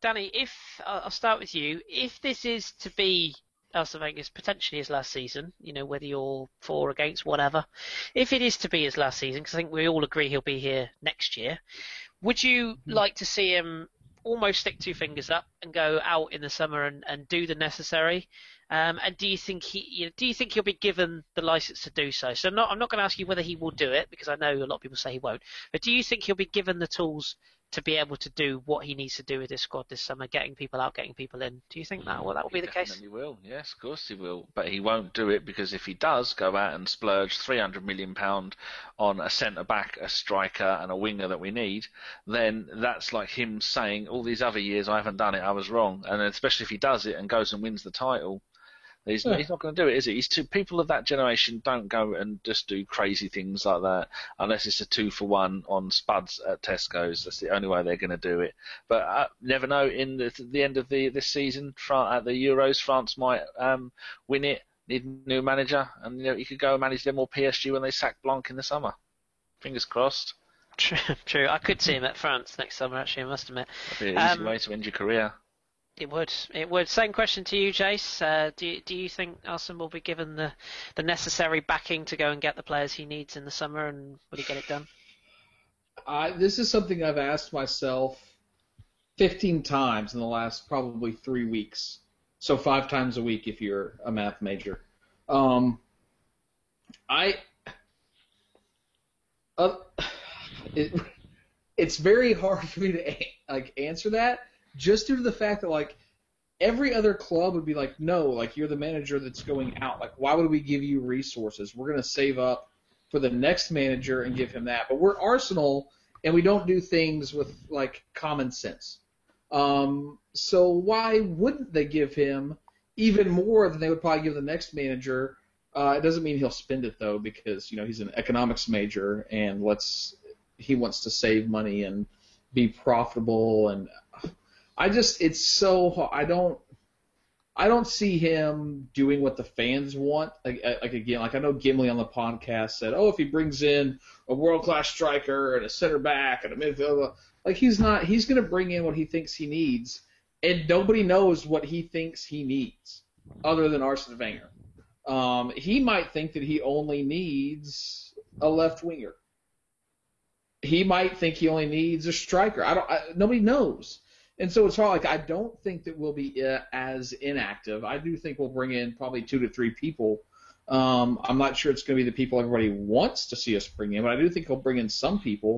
Danny, if I'll start with you. If this is to be Arsene Wenger's potentially his last season, whether you're for or against, whatever. If it is to be his last season, because I think we all agree he'll be here next year, would you like to see him almost stick two fingers up and go out in the summer and do the necessary? And do you think he'll be given the license to do so? So I'm not going to ask you whether he will do it, because I know a lot of people say he won't. But do you think he'll be given the tools to be able to do what he needs to do with this squad this summer, getting people out, getting people in? Do you think that will be the case? He definitely will. Yes, of course he will. But he won't do it, because if he does go out and splurge £300 million on a centre-back, a striker and a winger that we need, then that's like him saying, all these other years I haven't done it, I was wrong. And especially if he does it and goes and wins the title, he's not going to do it, is he? People of that generation don't go and just do crazy things like that unless it's a 2-for-1 on spuds at Tesco's. That's the only way they're going to do it. But never know. In the end of this season, at the Euros, France might win it. Need a new manager, and he could go and manage them or PSG when they sack Blanc in the summer. Fingers crossed. True. I could see him at France next summer. Actually, I must admit. That'd be an easy way to end your career. It would. Same question to you, Jace. Do you think Arsene will be given the necessary backing to go and get the players he needs in the summer, and will he get it done? This is something I've asked myself 15 times in the last probably 3 weeks. So 5 times a week if you're a math major. It's very hard for me to answer that, just due to the fact that every other club would be like, no, you're the manager that's going out. Why would we give you resources? We're going to save up for the next manager and give him that. But we're Arsenal, and we don't do things with common sense. So why wouldn't they give him even more than they would probably give the next manager? It doesn't mean he'll spend it though, because he's an economics major and he wants to save money and be profitable. And it's so I don't see him doing what the fans want. Again, I know Gimli on the podcast said, if he brings in a world-class striker and a center back and a midfielder, he's going to bring in what he thinks he needs, and nobody knows what he thinks he needs other than Arsene Wenger. He might think that he only needs a left winger. He might think he only needs a striker. Nobody knows. And so it's hard. I don't think that we'll be as inactive. I do think we'll bring in probably 2 to 3 people. I'm not sure it's going to be the people everybody wants to see us bring in, but I do think he'll bring in some people.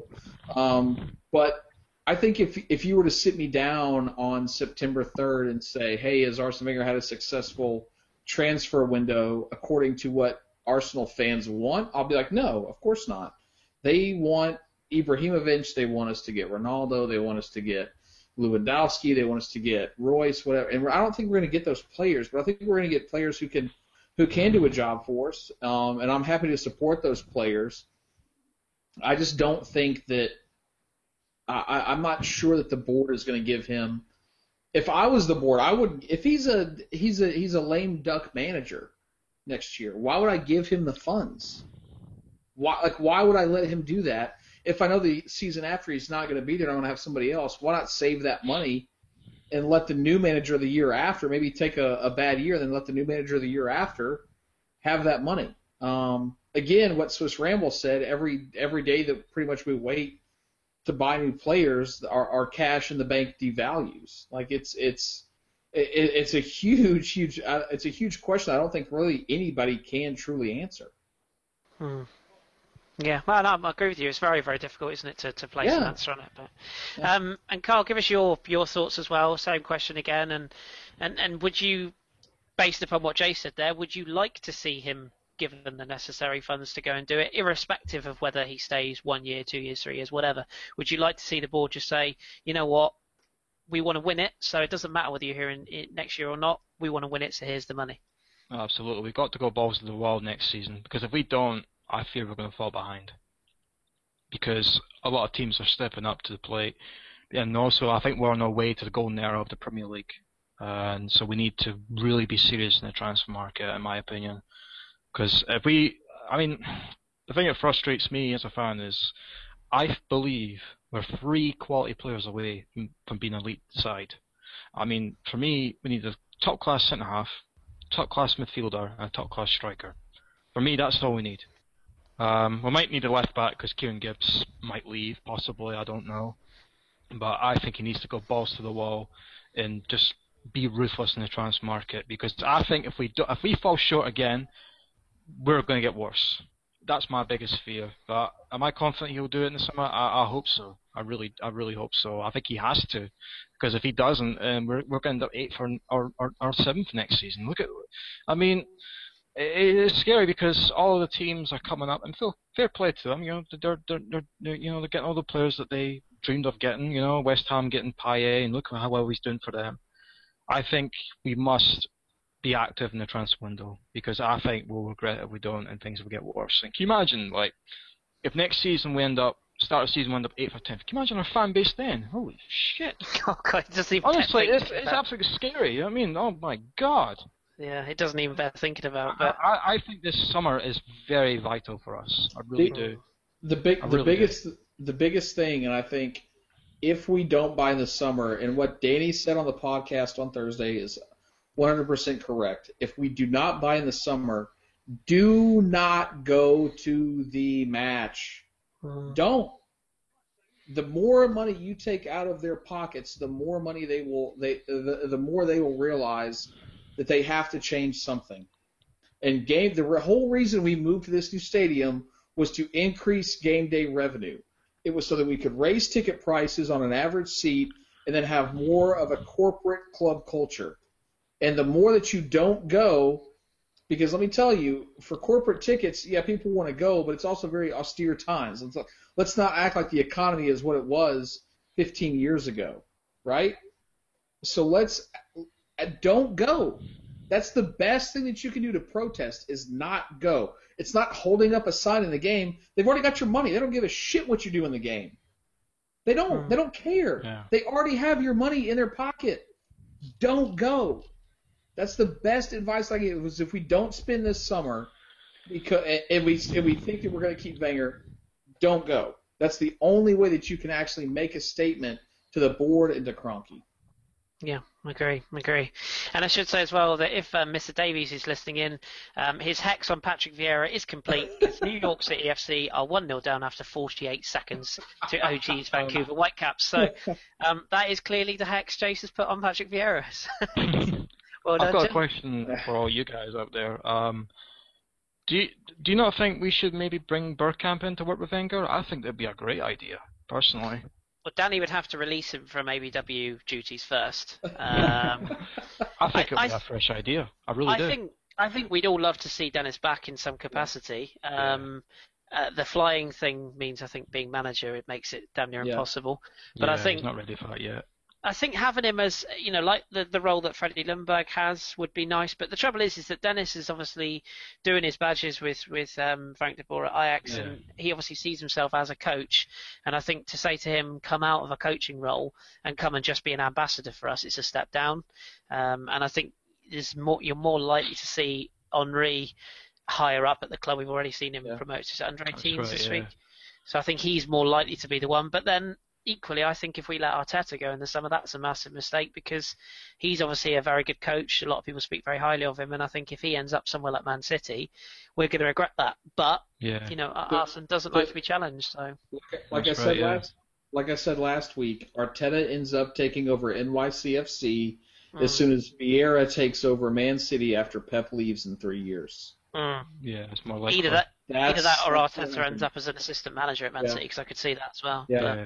But I think if you were to sit me down on September 3rd and say, hey, has Arsene Wenger had a successful transfer window according to what Arsenal fans want? I'll be like, no, of course not. They want Ibrahimovic. They want us to get Ronaldo. They want us to get Lewandowski, they want us to get Royce, whatever. And I don't think we're going to get those players, but I think we're going to get players who can do a job for us. And I'm happy to support those players. I just don't think that I'm not sure that the board is going to give him. If I was the board, I would. If he's a lame duck manager next year, why would I give him the funds? Why would I let him do that? If I know the season after he's not going to be there, I want to have somebody else. Why not save that money and let the new manager of the year after, maybe take a bad year, then let the new manager of the year after have that money? Again, what Swiss Ramble said, every day that pretty much we wait to buy new players, our cash in the bank devalues. It's a huge question. I don't think really anybody can truly answer. Yeah, well, no, I agree with you. It's very, very difficult, isn't it, to place an answer on it? But and Carl, give us your thoughts as well. Same question again, and would you, based upon what Jay said there, would you like to see him given the necessary funds to go and do it, irrespective of whether he stays 1 year, 2 years, 3 years, whatever? Would you like to see the board just say, you know what, we want to win it, so it doesn't matter whether you're here in next year or not. We want to win it, so here's the money. Oh, absolutely, we've got to go balls to the wall next season, because if we don't, I fear we're going to fall behind, because a lot of teams are stepping up to the plate, and also I think we're on our way to the golden era of the Premier League, and so we need to really be serious in the transfer market, in my opinion. Because the thing that frustrates me as a fan is, I believe we're 3 quality players away from being an elite side. I mean, for me, we need a top-class centre-half, top-class midfielder, and a top-class striker. For me, that's all we need. We might need a left-back because Kieran Gibbs might leave, possibly, I don't know. But I think he needs to go balls to the wall and just be ruthless in the transfer market, because I think if we fall short again, we're going to get worse. That's my biggest fear. But am I confident he'll do it in the summer? I hope so. I really hope so. I think he has to, because if he doesn't, we're going to end up 8th or 7th next season. I mean, it's scary because all of the teams are coming up, and fair play to them. You know, they're getting all the players that they dreamed of getting. You know, West Ham getting Payet, and look how well he's doing for them. I think we must be active in the transfer window, because I think we'll regret it if we don't, and things will get worse. And can you imagine, like, if next season start of the season we end up 8th or 10th? Can you imagine our fan base then? Holy shit! Oh God, it doesn't even. Honestly, it's absolutely scary. You know what I mean? Oh my God. Yeah, it doesn't even bear thinking about. But I think this summer is very vital for us. I really do. The biggest thing, and I think if we don't buy in the summer, and what Danny said on the podcast on Thursday is 100% correct. If we do not buy in the summer, do not go to the match. Don't. The more money you take out of their pockets, the more money the more they will realize that they have to change something. And the whole reason we moved to this new stadium was to increase game day revenue. It was so that we could raise ticket prices on an average seat and then have more of a corporate club culture. And the more that you don't go, because let me tell you, for corporate tickets, yeah, people want to go, but it's also very austere times. And so, let's not act like the economy is what it was 15 years ago, right? So don't go. That's the best thing that you can do to protest, is not go. It's not holding up a sign in the game. They've already got your money. They don't give a shit what you do in the game. They don't. They don't care. Yeah. They already have your money in their pocket. Don't go. That's the best advice I give. Was if we don't spend this summer, and we think that we're going to keep Wenger, don't go. That's the only way that you can actually make a statement to the board and to Kroenke. yeah, agree. And I should say as well that if Mr. Davies is listening in, his hex on Patrick Vieira is complete, because New York City FC are 1-0 down after 48 seconds to OG's Vancouver Whitecaps. So that is clearly the hex Jace has put on Patrick Vieira. Well done, I've got a Jim. question for all you guys out there. Do you not think we should maybe bring Bergkamp in to work with Wenger? I think that'd be a great idea, personally. Well, Danny would have to release him from ABW duties first. I think it'd be a fresh idea. I really do. I think we'd all love to see Dennis back in some capacity. The flying thing means, I think, being manager, it makes it damn near impossible. But I think he's not ready for that yet. I think having him as, like the role that Freddie Lundberg has would be nice. But the trouble is that Dennis is obviously doing his badges with Frank de Boer at Ajax, and he obviously sees himself as a coach. And I think to say to him, come out of a coaching role and come and just be an ambassador for us, it's a step down. And I think you're more likely to see Henry higher up at the club. We've already seen him promoted to under 18s this week. So I think he's more likely to be the one. But then equally, I think if we let Arteta go in the summer, that's a massive mistake, because he's obviously a very good coach. A lot of people speak very highly of him, and I think if he ends up somewhere like Man City, we're going to regret that. But Arsene doesn't like to be challenged. So, like I said last week, Arteta ends up taking over NYCFC as soon as Vieira takes over Man City after Pep leaves in 3 years. Yeah, it's more likely. Either that or Arteta ends up as an assistant manager at Man City, because I could see that as well.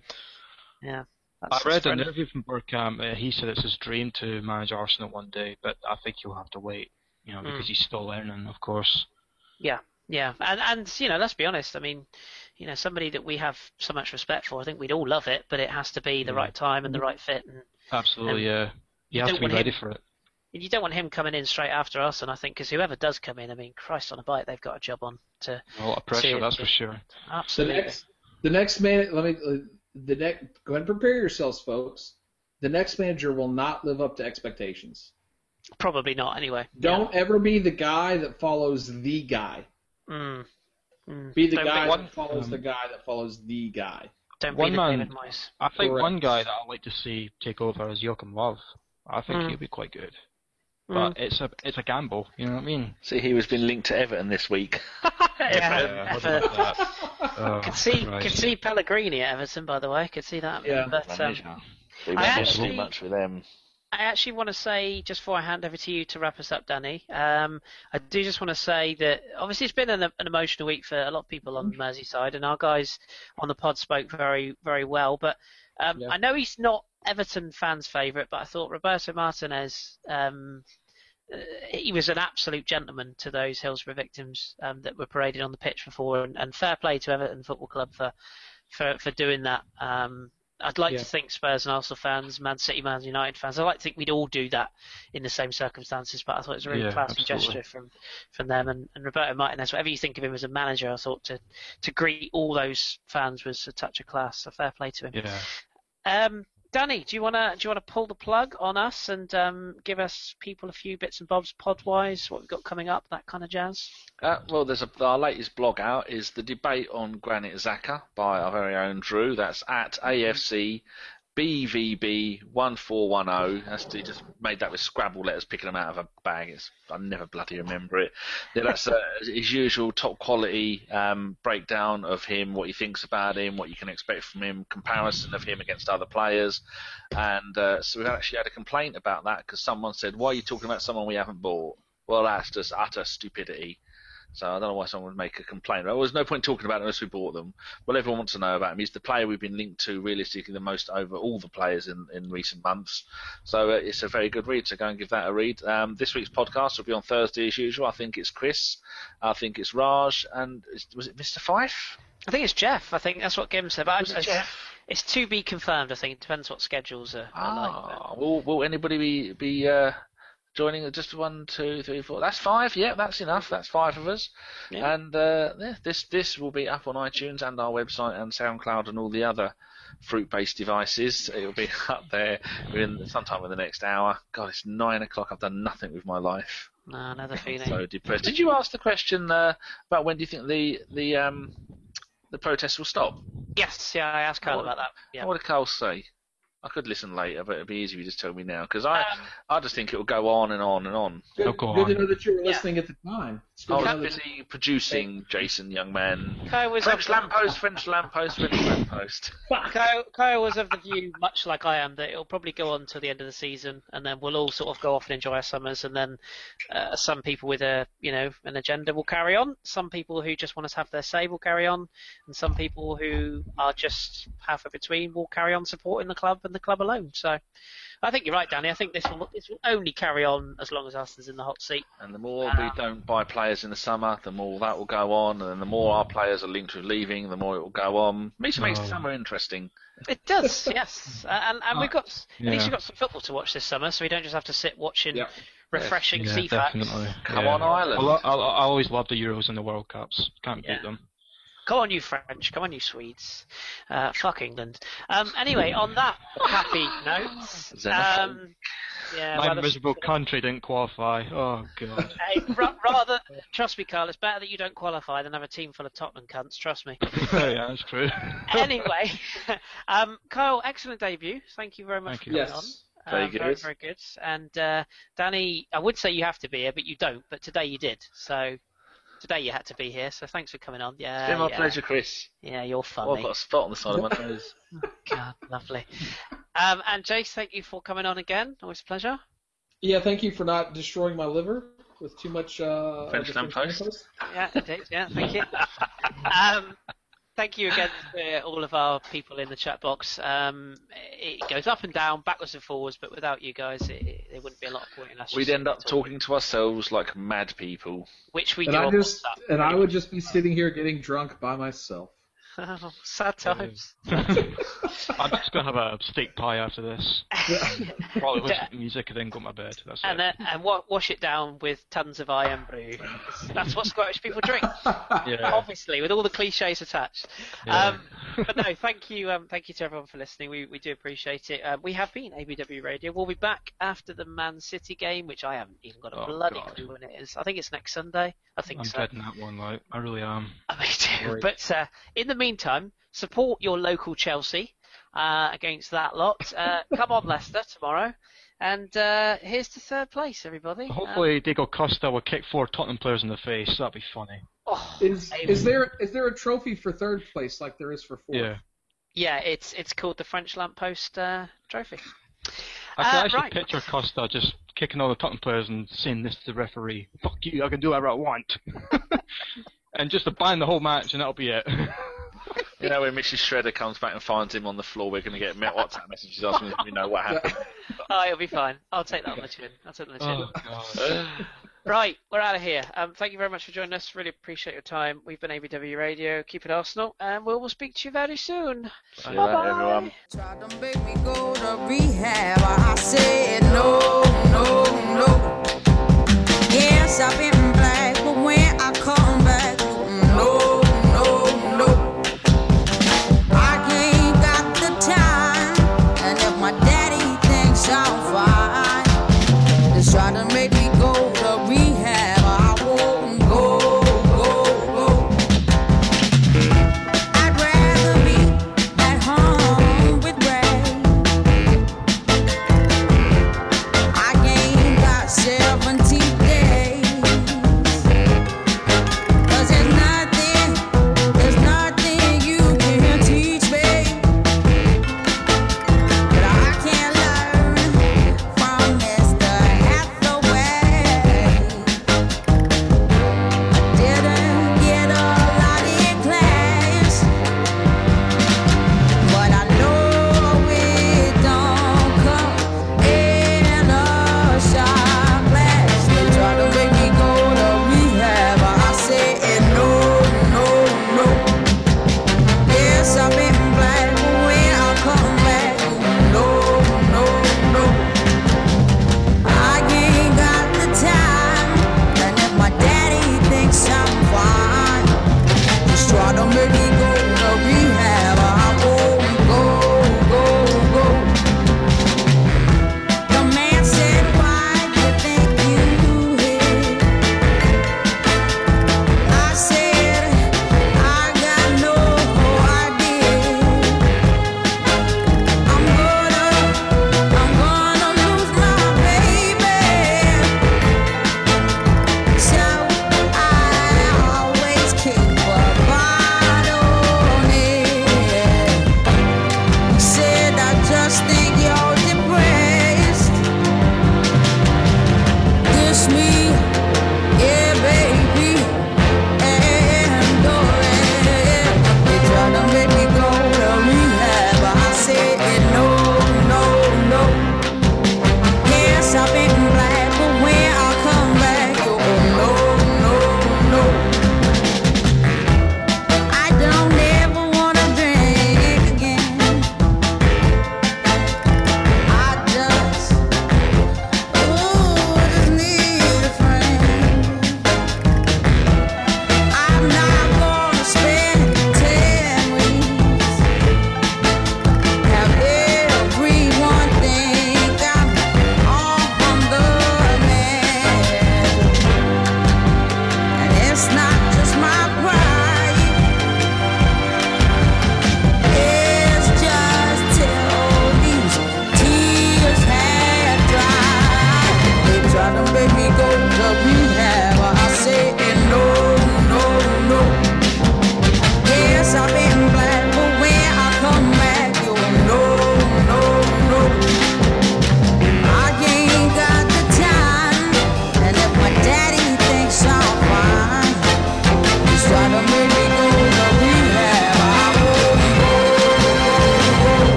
Yeah. I read an interview from Bergkamp. He said it's his dream to manage Arsenal one day, but I think he'll have to wait, because he's still learning, of course. Yeah, and let's be honest. I mean, somebody that we have so much respect for, I think we'd all love it, but it has to be the right time and the right fit. Absolutely, yeah. You have to be ready for it. You don't want him coming in straight after us, and I think because whoever does come in, I mean, Christ on a bike, they've got a job on to. A lot of pressure, that's for sure. Absolutely. The next man, go ahead and prepare yourselves, folks. The next manager will not live up to expectations. Probably not, anyway. Don't ever be the guy that follows the guy. Be the guy that follows the guy that follows the guy. Don't be the David Moyes. I think one guy that I'd like to see take over is Joachim Löw. I think he'll be quite good. But it's a gamble, you know what I mean? See, he was been linked to Everton this week. Could see Pellegrini at Everton, by the way. Could see that. Yeah. But we won't do much with them. I actually want to say, just before I hand over to you to wrap us up, Danny, I do just want to say that obviously it's been an emotional week for a lot of people on Merseyside, and our guys on the pod spoke very, very well. But I know he's not Everton fans' favourite, but I thought Roberto Martinez, he was an absolute gentleman to those Hillsborough victims that were paraded on the pitch before, and fair play to Everton Football Club for doing that. I'd like to think Spurs and Arsenal fans, Man City, Man United fans, I'd like to think we'd all do that in the same circumstances, but I thought it was a really classy gesture from them. And Roberto Martinez, whatever you think of him as a manager, I thought to greet all those fans was a touch of class, so fair play to him. Yeah. Danny, do you wanna pull the plug on us and give us people a few bits and bobs pod-wise, what we've got coming up, that kind of jazz? Well, our latest blog out is the debate on Granit Xhaka by our very own Drew. That's at AFC BVB 1410. He just made that with Scrabble letters, picking them out of a bag. I never bloody remember it. Yeah, that's his usual top quality breakdown of him, what he thinks about him, what you can expect from him, comparison of him against other players. And so we actually had a complaint about that because someone said, "Why are you talking about someone we haven't bought?" Well, that's just utter stupidity. So I don't know why someone would make a complaint. There was no point talking about him unless we bought them. Well, everyone wants to know about him. He's the player we've been linked to realistically the most over all the players in recent months. So it's a very good read, so go and give that a read. This week's podcast will be on Thursday as usual. I think it's Chris, I think it's Raj, and was it Mr. Fife? I think it's Jeff. I think that's what Gim said. But Jeff? It's to be confirmed, I think. It depends what schedules are like. Will anybody be joining? Just 1, 2, 3, 4. That's 5. Yeah, that's enough. That's 5 of us. Yeah. And this will be up on iTunes and our website and SoundCloud and all the other fruit-based devices. It will be up there sometime in the next hour. God, it's 9 o'clock. I've done nothing with my life. No, another feeling. So depressed. Did you ask the question about when do you think the protests will stop? Yes, yeah, I asked Carl about that. Yeah. What did Carl say? I could listen later, but it'd be easy if you just tell me now, because I just think it'll go on and on and on. Good to know that you were listening at the time. I was busy producing, Jason, young man. French lamppost. Kyle was of the view, much like I am, that it'll probably go on till the end of the season, and then we'll all sort of go off and enjoy our summers, and then some people with an agenda will carry on. Some people who just want us to have their say will carry on, and some people who are just halfway between will carry on supporting the club and the club alone. So I think you're right, Danny. I think this will only carry on as long as Arsenal's in the hot seat. And the more we don't buy players in the summer, the more that will go on, and the more our players are linked with leaving, the more it will go on. It makes the summer interesting. It does, yes. And we've got at least we've got some football to watch this summer, so we don't just have to sit watching refreshing CFAX. Come on, Ireland. Well, I always love the Euros and the World Cups. Can't beat them. Come on, you French. Come on, you Swedes. Fuck England. Anyway, on that happy note, my miserable country didn't qualify. Oh, God. Hey, rather, trust me, Carl, it's better that you don't qualify than have a team full of Tottenham cunts, trust me. Yeah, that's true. Anyway, Kyle, excellent debut. Thank you very much for coming on. Very good. Very, very good. And Danny, I would say you have to be here, but you don't. But today you did. So today you had to be here. So thanks for coming on. Yeah, it's been my pleasure, Chris. Yeah, you're funny. I've got a spot on the side of my nose. Oh, God, lovely. And Jace, thank you for coming on again. Always a pleasure. Yeah, thank you for not destroying my liver with too much French lamppost. Yeah, indeed. Yeah, thank you. Thank you again to all of our people in the chat box. It goes up and down, backwards and forwards, but without you guys, there wouldn't be a lot of point in us. We'd end up talking to ourselves like mad people. Which we do. I would just be sitting here getting drunk by myself. Sad times. I'm just going to have a steak pie after this. Probably listen to music and then go to my bed. That's it. And wash it down with tons of iron brew. That's what Scottish people drink. Yeah. Obviously, with all the cliches attached. Yeah. But no, thank you to everyone for listening. We do appreciate it. We have been ABW Radio. We'll be back after the Man City game, which I haven't even got a bloody clue when it is. I think it's next Sunday. I'm betting that one, like, I really am. Me too. Right. But in the meantime, support your local Chelsea against that lot. Come on, Leicester, tomorrow. And here's to third place, everybody. Hopefully, Diego Costa will kick 4 Tottenham players in the face. That'd be funny. Is there a trophy for third place like there is for fourth? Yeah. Yeah, it's called the French Lamppost Trophy. I can actually right. picture Costa just kicking all the Tottenham players and saying this to the referee: "Fuck you, I can do whatever I want," and just to ban the whole match, and that'll be it. You know, when Mrs. Shredder comes back and finds him on the floor, we're going to get WhatsApp messages asking if we know what happened. Oh, it'll be fine. I'll take that on the chin. Oh, God. Right, we're out of here. Thank you very much for joining us. Really appreciate your time. We've been ABW Radio. Keep it Arsenal, and we'll speak to you very soon. See you later, everyone. Tried to make me go to rehab. I said no, no, no. Yes, I've been